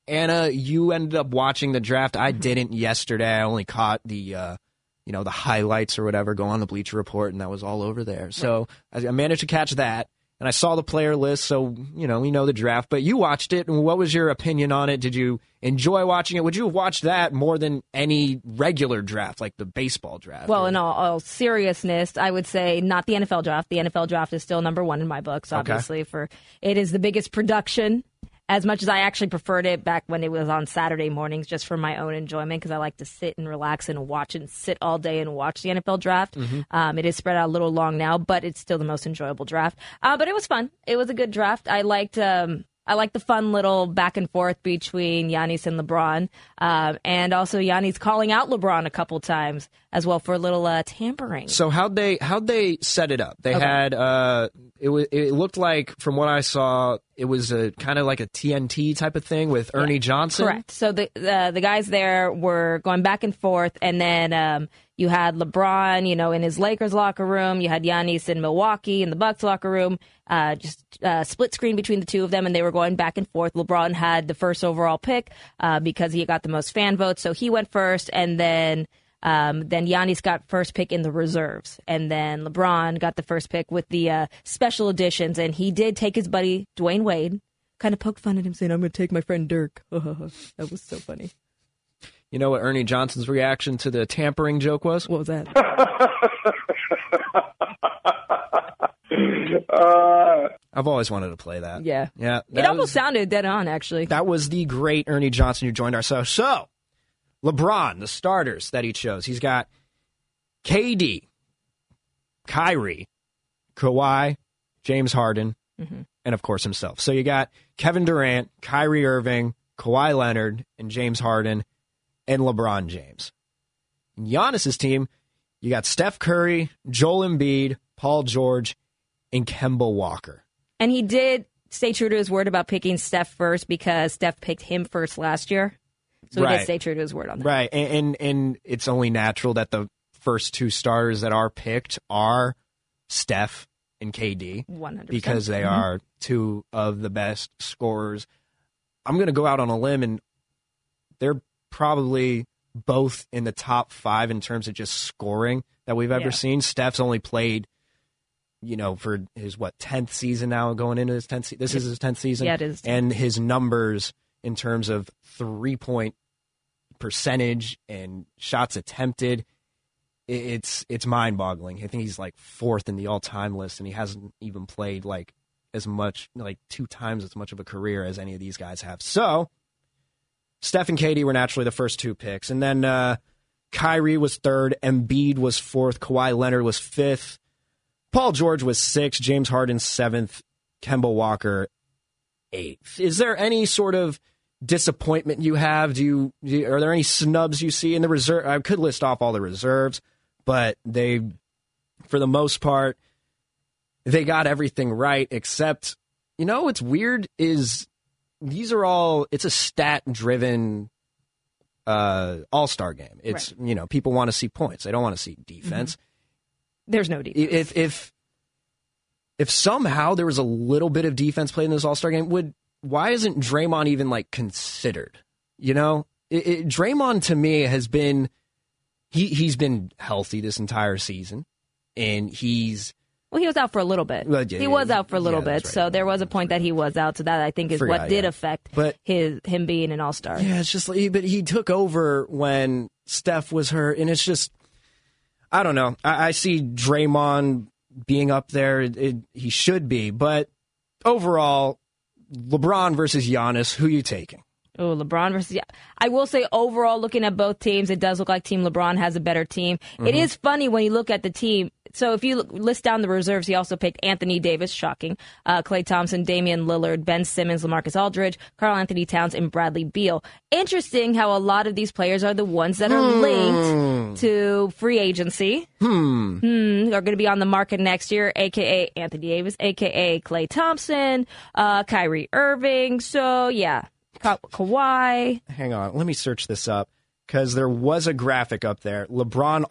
[SPEAKER 5] Anna, you ended up watching the draft. I didn't yesterday. I only caught the the highlights or whatever, go on the Bleacher Report, and that was all over there. So I managed to catch that, and I saw the player list, so, we know the draft. But you watched it, and what was your opinion on it? Did you enjoy watching it? Would you have watched that more than any regular draft, like the baseball draft?
[SPEAKER 6] Well, in all seriousness, I would say not the NFL draft. The NFL draft is still number one in my books, obviously. It is the biggest production. As much as I actually preferred it back when it was on Saturday mornings, just for my own enjoyment, because I like to sit and relax and watch and sit all day and watch the NFL draft. It is spread out a little long now, but it's still the most enjoyable draft. But it was fun. It was a good draft. I liked the fun little back and forth between Giannis and LeBron, and also Giannis calling out LeBron a couple times as well for a little tampering.
[SPEAKER 5] So how'd they set it up? They had it looked like, from what I saw, it was a kind of like a TNT type of thing with Ernie Johnson.
[SPEAKER 6] Correct. So the guys there were going back and forth, and then you had LeBron, in his Lakers locker room. You had Giannis in Milwaukee in the Bucks locker room. Just split screen between the two of them, and they were going back and forth. LeBron had the first overall pick because he got the most fan votes, so he went first, and then Giannis got first pick in the reserves, and then LeBron got the first pick with the special editions, and he did take his buddy Dwayne Wade, kind of poke fun at him, saying, "I'm going to take my friend Dirk." That was so funny.
[SPEAKER 5] You know what Ernie Johnson's reaction to the tampering joke was?
[SPEAKER 6] What was that?
[SPEAKER 5] I've always wanted to play that.
[SPEAKER 6] Yeah.
[SPEAKER 5] Yeah.
[SPEAKER 6] It almost sounded dead on, actually.
[SPEAKER 5] That was the great Ernie Johnson who joined our show. So, LeBron, the starters that he chose. He's got KD, Kyrie, Kawhi, James Harden, and, of course, himself. So you got Kevin Durant, Kyrie Irving, Kawhi Leonard, and James Harden, and LeBron James. In Giannis's team, you got Steph Curry, Joel Embiid, Paul George, and Kemba Walker.
[SPEAKER 6] And he did stay true to his word about picking Steph first because Steph picked him first last year. So he did stay true to his word on that.
[SPEAKER 5] Right. And it's only natural that the first two starters that are picked are Steph and KD.
[SPEAKER 6] 100%.
[SPEAKER 5] Because they are two of the best scorers. I'm going to go out on a limb, and they're probably both in the top 5 in terms of just scoring that we've ever seen. Steph's only played, for his, 10th season now, going into his 10th season. This is his 10th season.
[SPEAKER 6] Yeah, it is.
[SPEAKER 5] And his numbers in terms of 3-point percentage and shots attempted, it's mind-boggling. I think he's like 4th in the all-time list, and he hasn't even played as much, 2 times as much of a career as any of these guys have. So, Steph and KD were naturally the first 2 picks. And then Kyrie was 3rd, Embiid was 4th, Kawhi Leonard was 5th, Paul George was 6th, James Harden 7th, Kemba Walker 8th. Is there any sort of disappointment you have? Are there any snubs you see in the reserve? I could list off all the reserves, but they, for the most part, they got everything right, except, what's weird is these are all, it's a stat-driven all-star game. It's, people want to see points. They don't want to see defense.
[SPEAKER 6] There's no defense.
[SPEAKER 5] If somehow there was a little bit of defense played in this all-star game, why isn't Draymond even, considered? Draymond, to me, has been, he's been healthy this entire season, and he's...
[SPEAKER 6] Well, he was out for a little bit. He was out for a little bit, right. So there was a point that he was out. So that, I think, is what did affect him being an all-star.
[SPEAKER 5] Yeah, it's just, but he took over when Steph was hurt, and it's just, I don't know. I see Draymond being up there. He should be, but overall, LeBron versus Giannis, who are you taking?
[SPEAKER 6] Oh, LeBron versus... I will say, overall, looking at both teams, it does look like Team LeBron has a better team. It is funny when you look at the team. So if you list down the reserves, he also picked Anthony Davis, shocking, Klay Thompson, Damian Lillard, Ben Simmons, LaMarcus Aldridge, Karl Anthony Towns, and Bradley Beal. Interesting how a lot of these players are the ones that are linked to free agency. Are going to be on the market next year, a.k.a. Anthony Davis, a.k.a. Klay Thompson, Kyrie Irving. So, yeah. Kawhi.
[SPEAKER 5] Hang on, let me search this up because there was a graphic up there. LeBron,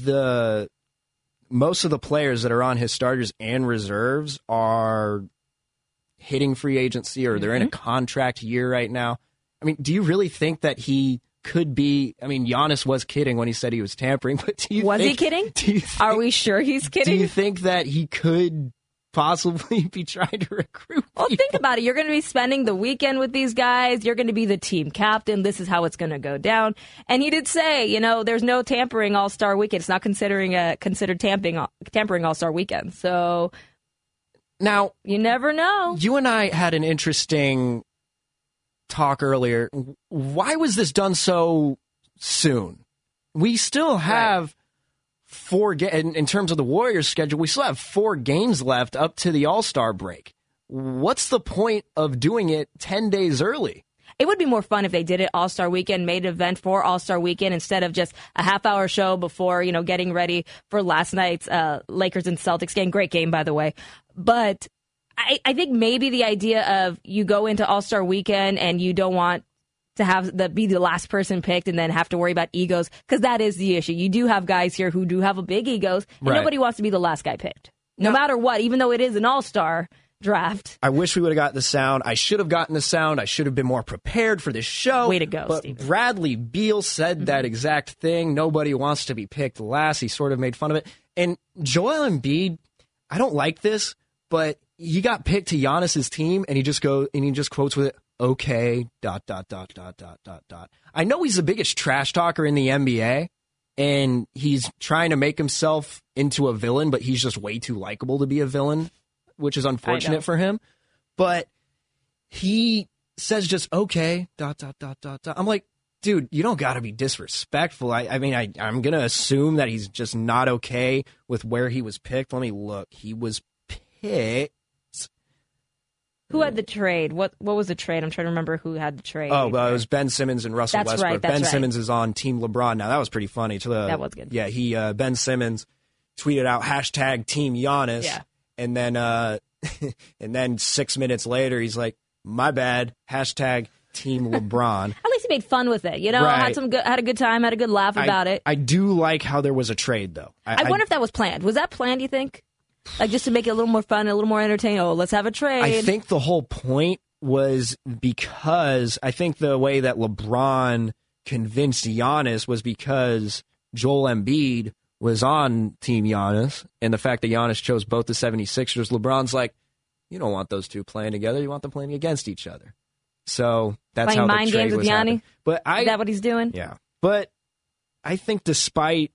[SPEAKER 5] most of the players that are on his starters and reserves are hitting free agency or they're in a contract year right now. I mean, do you really think that he could be? I mean, Giannis was kidding when he said he was tampering, but do you
[SPEAKER 6] was
[SPEAKER 5] think,
[SPEAKER 6] he kidding?
[SPEAKER 5] Do you think,
[SPEAKER 6] Are we sure he's kidding?
[SPEAKER 5] Do you think that he could possibly be trying to recruit
[SPEAKER 6] Well,
[SPEAKER 5] people?
[SPEAKER 6] think about it. You're going to be spending the weekend with these guys. You're going to be the team captain. This is how it's going to go down. And he did say, there's no tampering All-Star Weekend. It's not considered tampering All-Star Weekend. So
[SPEAKER 5] now
[SPEAKER 6] you never know.
[SPEAKER 5] You and I had an interesting talk earlier. Why was this done so soon? We still have in terms of the Warriors schedule, we still have 4 games left up to the All-Star break. What's the point of doing it 10 days early?
[SPEAKER 6] It would be more fun if they did it All-Star Weekend, made an event for All-Star Weekend instead of just a half-hour show before, getting ready for last night's Lakers and Celtics game. Great game, by the way. But I think maybe the idea of you go into All-Star Weekend and you don't want to be the last person picked and then have to worry about egos, because that is the issue. You do have guys here who do have a big egos, and nobody wants to be the last guy picked, no matter what, even though it is an all-star draft.
[SPEAKER 5] I wish we would have gotten the sound. I should have gotten the sound. I should have been more prepared for this show.
[SPEAKER 6] Way to go,
[SPEAKER 5] but
[SPEAKER 6] Steven.
[SPEAKER 5] Bradley Beal said that exact thing. Nobody wants to be picked last. He sort of made fun of it. And Joel Embiid, I don't like this, but he got picked to Giannis's team, and he just quotes with it, okay, ... I know he's the biggest trash talker in the NBA, and he's trying to make himself into a villain, but he's just way too likable to be a villain, which is unfortunate for him. But he says just okay, ... I'm like, dude, you don't got to be disrespectful. I'm going to assume that he's just not okay with where he was picked. Let me look. He was picked.
[SPEAKER 6] Who had the trade? What was the trade? I'm trying to remember who had the trade.
[SPEAKER 5] Oh, it was Ben Simmons and Russell Westbrook.
[SPEAKER 6] Right,
[SPEAKER 5] Ben Simmons is on Team LeBron now. That was pretty funny.
[SPEAKER 6] That was good.
[SPEAKER 5] Yeah, Ben Simmons tweeted out #Team Giannis, and then and then 6 minutes later he's like, my bad, #Team LeBron.
[SPEAKER 6] At least he made fun with it.
[SPEAKER 5] Right.
[SPEAKER 6] Had a good time, had a good laugh about it.
[SPEAKER 5] I do like how there was a trade though.
[SPEAKER 6] I wonder if that was planned. Was that planned? You think? Like just to make it a little more fun, a little more entertaining. Oh, let's have a trade.
[SPEAKER 5] I think the whole point was because I think the way that LeBron convinced Giannis was because Joel Embiid was on Team Giannis, and the fact that Giannis chose both the 76ers, LeBron's like, you don't want those two playing together. You want them playing against each other. So that's
[SPEAKER 6] playing
[SPEAKER 5] how the
[SPEAKER 6] mind
[SPEAKER 5] trade
[SPEAKER 6] games with
[SPEAKER 5] was
[SPEAKER 6] Yanni.
[SPEAKER 5] But
[SPEAKER 6] Is that what he's doing?
[SPEAKER 5] Yeah. But I think despite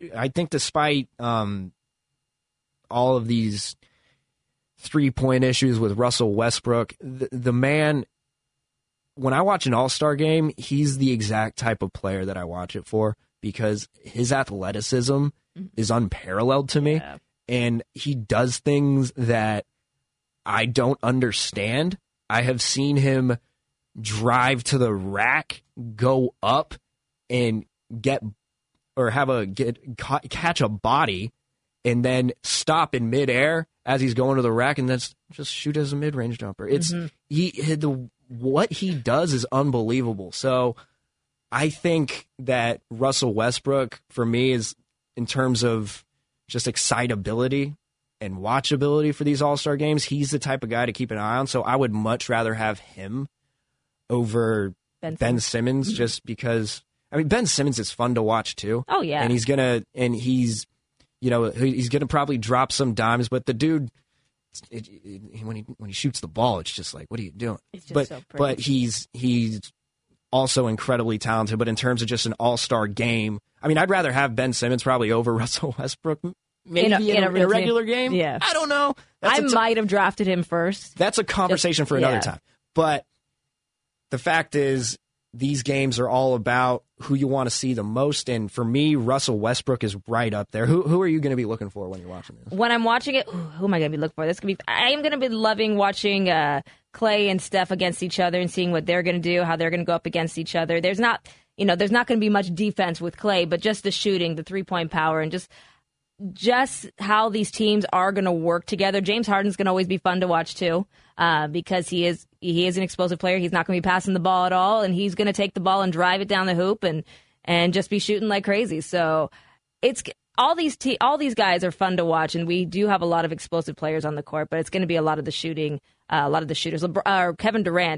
[SPEAKER 5] all of these 3-point issues with Russell Westbrook, the man, when I watch an All-Star game, he's the exact type of player that I watch it for, because his athleticism is unparalleled to me, and he does things that I don't understand. I have seen him drive to the rack, go up, and catch a body, and then stop in midair as he's going to the rack, and then just shoot as a mid-range jumper. It's what he does is unbelievable. So I think that Russell Westbrook, for me, is in terms of just excitability and watchability for these All-Star games, he's the type of guy to keep an eye on. So I would much rather have him over Ben Simmons, just because. I mean, Ben Simmons is fun to watch too.
[SPEAKER 6] Oh yeah,
[SPEAKER 5] and he's gonna probably drop some dimes, but the dude, when he shoots the ball, it's just like, what are you doing?
[SPEAKER 6] It's just so pretty.
[SPEAKER 5] But he's also incredibly talented. But in terms of just an all-star game, I mean, I'd rather have Ben Simmons probably over Russell Westbrook. Maybe in a regular game.
[SPEAKER 6] Yeah,
[SPEAKER 5] I don't know.
[SPEAKER 6] I might have drafted him first.
[SPEAKER 5] That's a conversation for another time. But the fact is, these games are all about who you want to see the most. And for me, Russell Westbrook is right up there. Who are you going to be looking for when you're watching this?
[SPEAKER 6] When I'm watching it, who am I going to be looking for? I am going to be loving watching Clay and Steph against each other and seeing what they're going to do, how they're going to go up against each other. There's not going to be much defense with Clay, but just the shooting, the 3-point power, and just how these teams are going to work together. James Harden's going to always be fun to watch too, because he is an explosive player. He's not going to be passing the ball at all, and he's going to take the ball and drive it down the hoop and just be shooting like crazy. So it's all these guys are fun to watch, and we do have a lot of explosive players on the court. But it's going to be a lot of the shooting, a lot of the shooters. Kevin Durant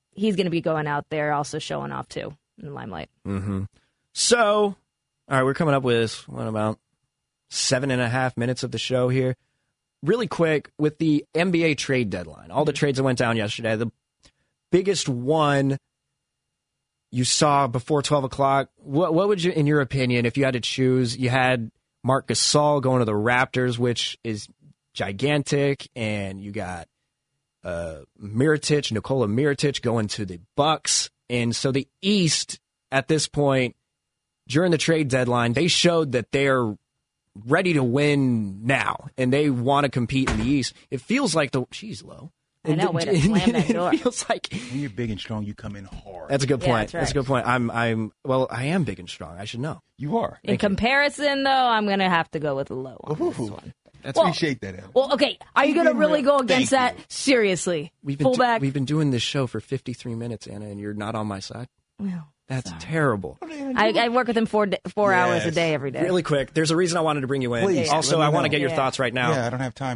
[SPEAKER 6] he's going to be going out there also showing off, too, in the limelight.
[SPEAKER 5] Mm-hmm. So, all right, we're coming up with, about 7.5 minutes of the show here. Really quick, with the NBA trade deadline, all the trades that went down yesterday, the biggest one you saw before 12 o'clock, what would you, in your opinion, if you had to choose, you had Marc Gasol going to the Raptors, which is gigantic, and you got Nikola Mirotic going to the Bucks. And so the East, at this point, during the trade deadline, they showed that they're ready to win now, and they want to compete in the East. It feels like she's low.
[SPEAKER 6] I know, way to slam that door.
[SPEAKER 5] It feels like
[SPEAKER 10] when you're big and strong, you come in hard.
[SPEAKER 5] That's a good point.
[SPEAKER 6] Yeah,
[SPEAKER 5] that's a good point. I am big and strong. I should know.
[SPEAKER 10] You are.
[SPEAKER 6] In comparison, though, I'm going to have to go with low on this one.
[SPEAKER 10] Appreciate that, Ellen.
[SPEAKER 6] Well, okay. Are you going to really go against that? Seriously.
[SPEAKER 5] Fullback. We've been doing this show for 53 minutes, Anna, and you're not on my side?
[SPEAKER 6] Well,
[SPEAKER 5] that's terrible.
[SPEAKER 6] I work with him 4 hours a day every day.
[SPEAKER 5] Really quick, there's a reason I wanted to bring you in.
[SPEAKER 10] Please,
[SPEAKER 5] also, I want to get your thoughts right now.
[SPEAKER 10] Yeah, I don't have time.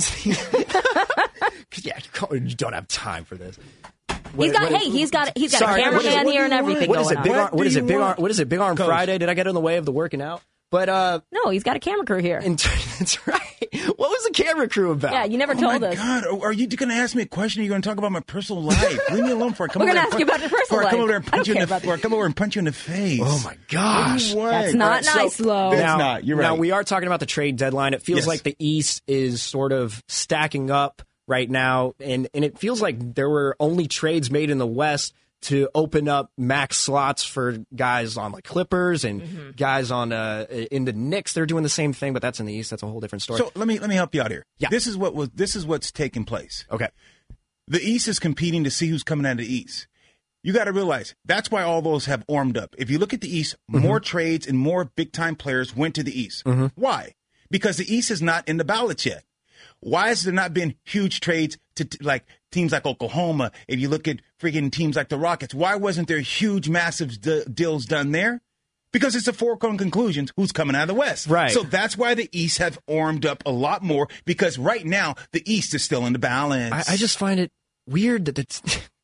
[SPEAKER 5] You don't have time for this.
[SPEAKER 6] He's got a cameraman here and everything going on.
[SPEAKER 5] What is it? Big Arm Friday? Did I get in the way of the working out? But
[SPEAKER 6] no, he's got a camera crew here.
[SPEAKER 5] That's right. What was the camera crew about?
[SPEAKER 6] Yeah, you never told us.
[SPEAKER 10] God, are you going to ask me a question? Or are you going to talk about my personal life? Leave me alone before I come
[SPEAKER 6] We're
[SPEAKER 10] over.
[SPEAKER 6] We're going to ask you about your personal life.
[SPEAKER 10] I come over and punch you in the face.
[SPEAKER 5] Oh my gosh,
[SPEAKER 6] that's not nice, Lo.
[SPEAKER 10] That's not. You're right.
[SPEAKER 5] Now we are talking about the trade deadline. It feels like the East is sort of stacking up right now, and it feels like there were only trades made in the West to open up max slots for guys on like Clippers and guys on in the Knicks. They're doing the same thing, but that's in the East. That's a whole different story.
[SPEAKER 10] So let me help you out here.
[SPEAKER 5] Yeah.
[SPEAKER 10] This is what's taking place.
[SPEAKER 5] Okay.
[SPEAKER 10] The East is competing to see who's coming out of the East. You got to realize that's why all those have warmed up. If you look at the East, more trades and more big time players went to the East. Why? Because the East is not in the ballots yet. Why has there not been huge trades to like teams like Oklahoma? If you look at freaking teams like the Rockets, why wasn't there huge, massive deals done there? Because it's a foregone conclusion who's coming out of the West.
[SPEAKER 5] Right.
[SPEAKER 10] So that's why the East have warmed up a lot more, because right now the East is still in the balance.
[SPEAKER 5] I just find it weird that it's...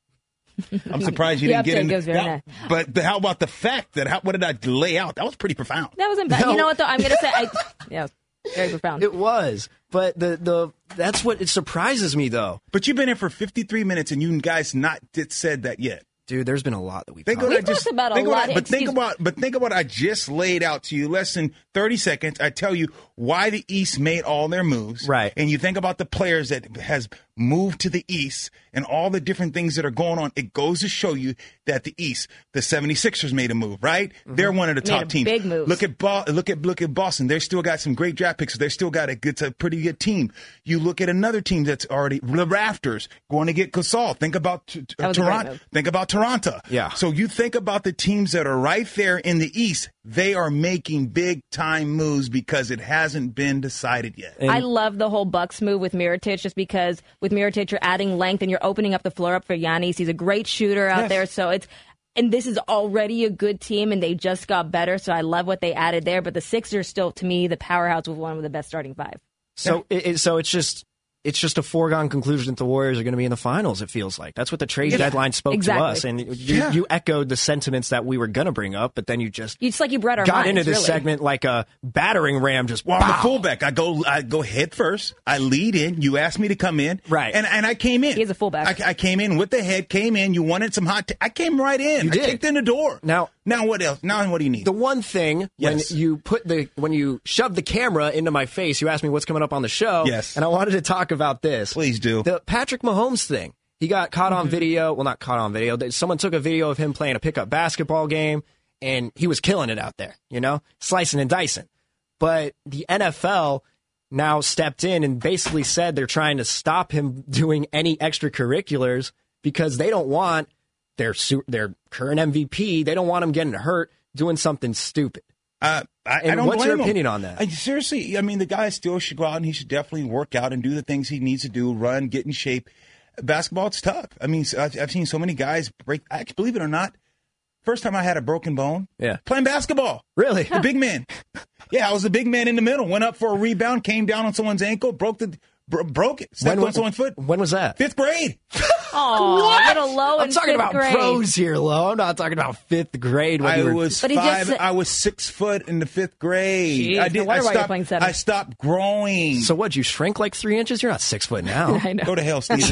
[SPEAKER 10] I'm surprised you didn't get into that. But how about the fact that, what did I lay out? That was pretty profound.
[SPEAKER 6] That wasn't bad. No. You know what, though? I'm going to say... yeah. Very profound.
[SPEAKER 5] It was, but that's what it surprises me though.
[SPEAKER 10] But you've been here for 53 minutes, and you guys not said that yet,
[SPEAKER 5] dude. There's been a lot that we've
[SPEAKER 10] talked about. But think about what I just laid out to you. Less than 30 seconds. I tell you why the East made all their moves,
[SPEAKER 5] right? And
[SPEAKER 10] you think about the players that has moved to the East and all the different things that are going on. It goes to show you that the East, the 76ers made a move, right? They're one of the top teams.
[SPEAKER 6] Big moves.
[SPEAKER 10] Look at Boston. They still got some great draft picks. They still got a pretty good team. You look at another team that's already the Raptors going to get Gasol. Think about Toronto. Think about Toronto.
[SPEAKER 5] Yeah.
[SPEAKER 10] So you think about the teams that are right there in the East. They are making big time moves because it hasn't been decided yet.
[SPEAKER 6] I love the whole Bucks move with Mirotic, just because with Mirotic you're adding length and you're opening up the floor up for Giannis. He's a great shooter out there, so and this is already a good team, and they just got better. So I love what they added there. But the Sixers still, to me, the powerhouse with one of the best starting five.
[SPEAKER 5] So it's just a foregone conclusion that the Warriors are going to be in the finals, it feels like. That's what the trade deadline spoke to us. And you echoed the sentiments that we were going to bring up, but then it's
[SPEAKER 6] like you brought our
[SPEAKER 5] got
[SPEAKER 6] minds,
[SPEAKER 5] into this segment like a battering ram. I'm
[SPEAKER 10] the fullback. I go head first. I lead in. You asked me to come in.
[SPEAKER 5] Right.
[SPEAKER 10] And I came in.
[SPEAKER 6] He's a fullback.
[SPEAKER 10] I came in with the head, came in. You wanted some hot I came right in.
[SPEAKER 5] You did.
[SPEAKER 10] I kicked in the door. Now what else? Now what do you need?
[SPEAKER 5] The one thing, when you shoved the camera into my face, you asked me what's coming up on the show.
[SPEAKER 10] Yes.
[SPEAKER 5] And I wanted to talk about this.
[SPEAKER 10] Please do.
[SPEAKER 5] The Patrick Mahomes thing. He got caught on video. Well, not caught on video. Someone took a video of him playing a pickup basketball game, and he was killing it out there, slicing and dicing. But the NFL now stepped in and basically said they're trying to stop him doing any extracurriculars because they don't want their current MVP, they don't want him getting hurt doing something stupid.
[SPEAKER 10] I don't
[SPEAKER 5] what's your
[SPEAKER 10] blame
[SPEAKER 5] opinion
[SPEAKER 10] him.
[SPEAKER 5] on that?
[SPEAKER 10] Seriously, the guy still should go out and he should definitely work out and do the things he needs to do, run, get in shape. Basketball, it's tough. I've seen so many guys break. Actually, believe it or not, first time I had a broken bone, playing basketball.
[SPEAKER 5] Really?
[SPEAKER 10] The big man. Yeah, I was the big man in the middle. Went up for a rebound, came down on someone's ankle, broke it, stepped on someone's foot.
[SPEAKER 5] When was that?
[SPEAKER 10] 5th grade.
[SPEAKER 6] Oh, little low in
[SPEAKER 5] I'm talking
[SPEAKER 6] fifth
[SPEAKER 5] about
[SPEAKER 6] grade.
[SPEAKER 5] pros here, Lo. I'm not talking about fifth grade.
[SPEAKER 10] I was 6 foot in the fifth grade.
[SPEAKER 6] Jeez, no wonder why you're playing center.
[SPEAKER 10] I stopped growing.
[SPEAKER 5] So what? You shrink like 3 inches? You're not 6 foot now.
[SPEAKER 6] I know.
[SPEAKER 10] Go to hell, Steve.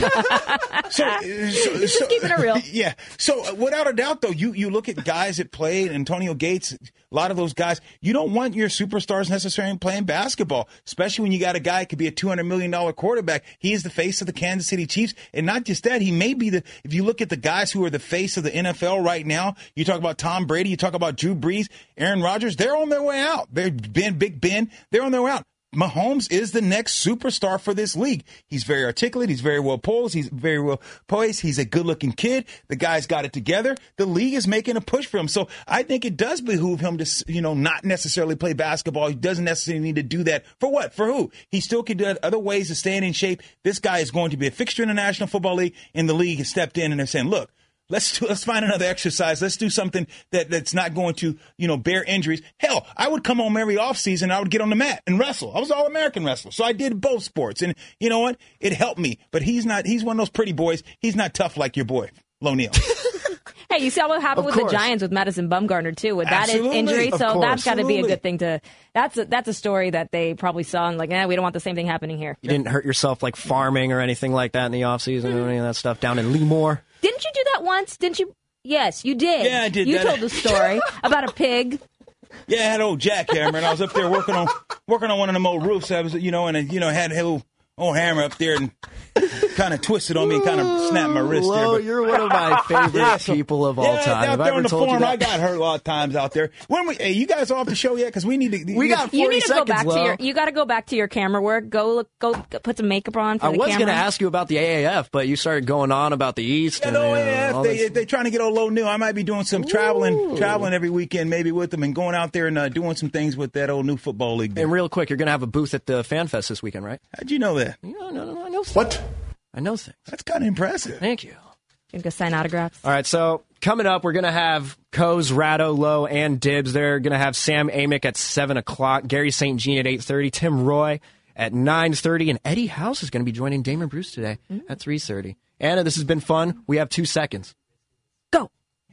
[SPEAKER 6] Just keeping it real.
[SPEAKER 10] Yeah. So without a doubt, though, you look at guys that played, Antonio Gates, a lot of those guys, you don't want your superstars necessarily playing basketball, especially when you got a guy that could be a $200 million quarterback. He is the face of the Kansas City Chiefs. And not just that, he may be if you look at the guys who are the face of the NFL right now, you talk about Tom Brady, you talk about Drew Brees, Aaron Rodgers, they're on their way out. Big Ben, they're on their way out. Mahomes is the next superstar for this league. He's very articulate. He's very well posed. He's very well poised. He's a good-looking kid. The guy's got it together. The league is making a push for him. So I think it does behoove him to, not necessarily play basketball. He doesn't necessarily need to do that. For what? For who? He still can do other ways of staying in shape. This guy is going to be a fixture in the National Football League, and the league has stepped in and they're saying, look, let's find another exercise. Let's do something that's not going to, bear injuries. Hell, I would come home every offseason. I would get on the mat and wrestle. I was All-American wrestler. So I did both sports. And you know what? It helped me. But he's one of those pretty boys. He's not tough like your boy, Lo Neal.
[SPEAKER 6] Hey, you saw what happened with the Giants with Madison Bumgarner, too, with that injury. So that's got to be a good thing to – that's a story that they probably saw and like, we don't want the same thing happening here.
[SPEAKER 5] You didn't hurt yourself like farming or anything like that in the offseason or any of that stuff down in Lemoore?
[SPEAKER 6] Didn't you do that once? Didn't you? Yes, you did.
[SPEAKER 10] Yeah, I did.
[SPEAKER 6] You told the story about a pig.
[SPEAKER 10] Yeah, I had old jackhammer, and I was up there working on one of them old roofs. I was, had a old hammer up there and kind of twisted on me and kind of snapped my wrist there.
[SPEAKER 5] But you're one of my favorite people of all time.
[SPEAKER 10] Out there on the farm, I got hurt a lot of times out there. Hey, you guys off the show yet? Because we need to.
[SPEAKER 5] We got 40 seconds.
[SPEAKER 6] You got to go back to your camera work. Go put some makeup on for the camera.
[SPEAKER 5] I was going to ask you about the AAF, but you started going on about the East.
[SPEAKER 10] Yeah, AAF, they're trying to get old Lo New. I might be doing some traveling every weekend, maybe with them, and going out there and doing some things with that old new football league.
[SPEAKER 5] And real quick, you're going to have a booth at the Fan Fest this weekend, right?
[SPEAKER 10] How'd you know that?
[SPEAKER 5] No, I know things.
[SPEAKER 10] What?
[SPEAKER 5] I know things.
[SPEAKER 10] That's kind of impressive.
[SPEAKER 5] Thank you.
[SPEAKER 6] Gonna go sign autographs.
[SPEAKER 5] All right, so coming up, we're going to have Coz, Ratto, Lowe, and Dibbs. They're going to have Sam Amick at 7 o'clock, Gary St. Jean at 8:30, Tim Roy at 9:30, and Eddie House is going to be joining Damon Bruce today at 3:30. Anna, this has been fun. We have 2 seconds.
[SPEAKER 6] Go.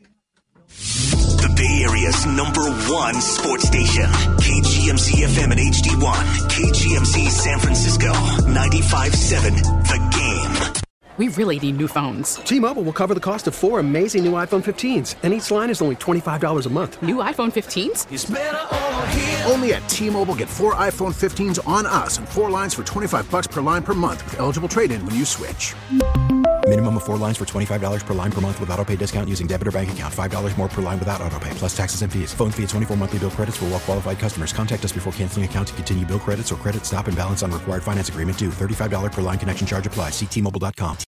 [SPEAKER 4] The Bay Area's #1 sports station. KGMZ FM and HD1. KGMZ San Francisco. 95.7 The Game.
[SPEAKER 11] We really need new phones.
[SPEAKER 12] T-Mobile will cover the cost of 4 amazing new iPhone 15s, and each line is only $25 a month.
[SPEAKER 11] New iPhone 15s?
[SPEAKER 1] It's better over here. Only at T-Mobile, get 4 iPhone 15s on us and 4 lines for $25 per line per month with eligible trade-in when you switch.
[SPEAKER 2] Minimum of 4 lines for $25 per line per month with autopay discount using debit or bank account. $5 more per line without autopay, plus taxes and fees. Phone fee at 24 monthly bill credits for well-qualified customers. Contact us before canceling account to continue bill credits or credit stop and balance on required finance agreement due. $35 per line connection charge applies. See T-Mobile.com.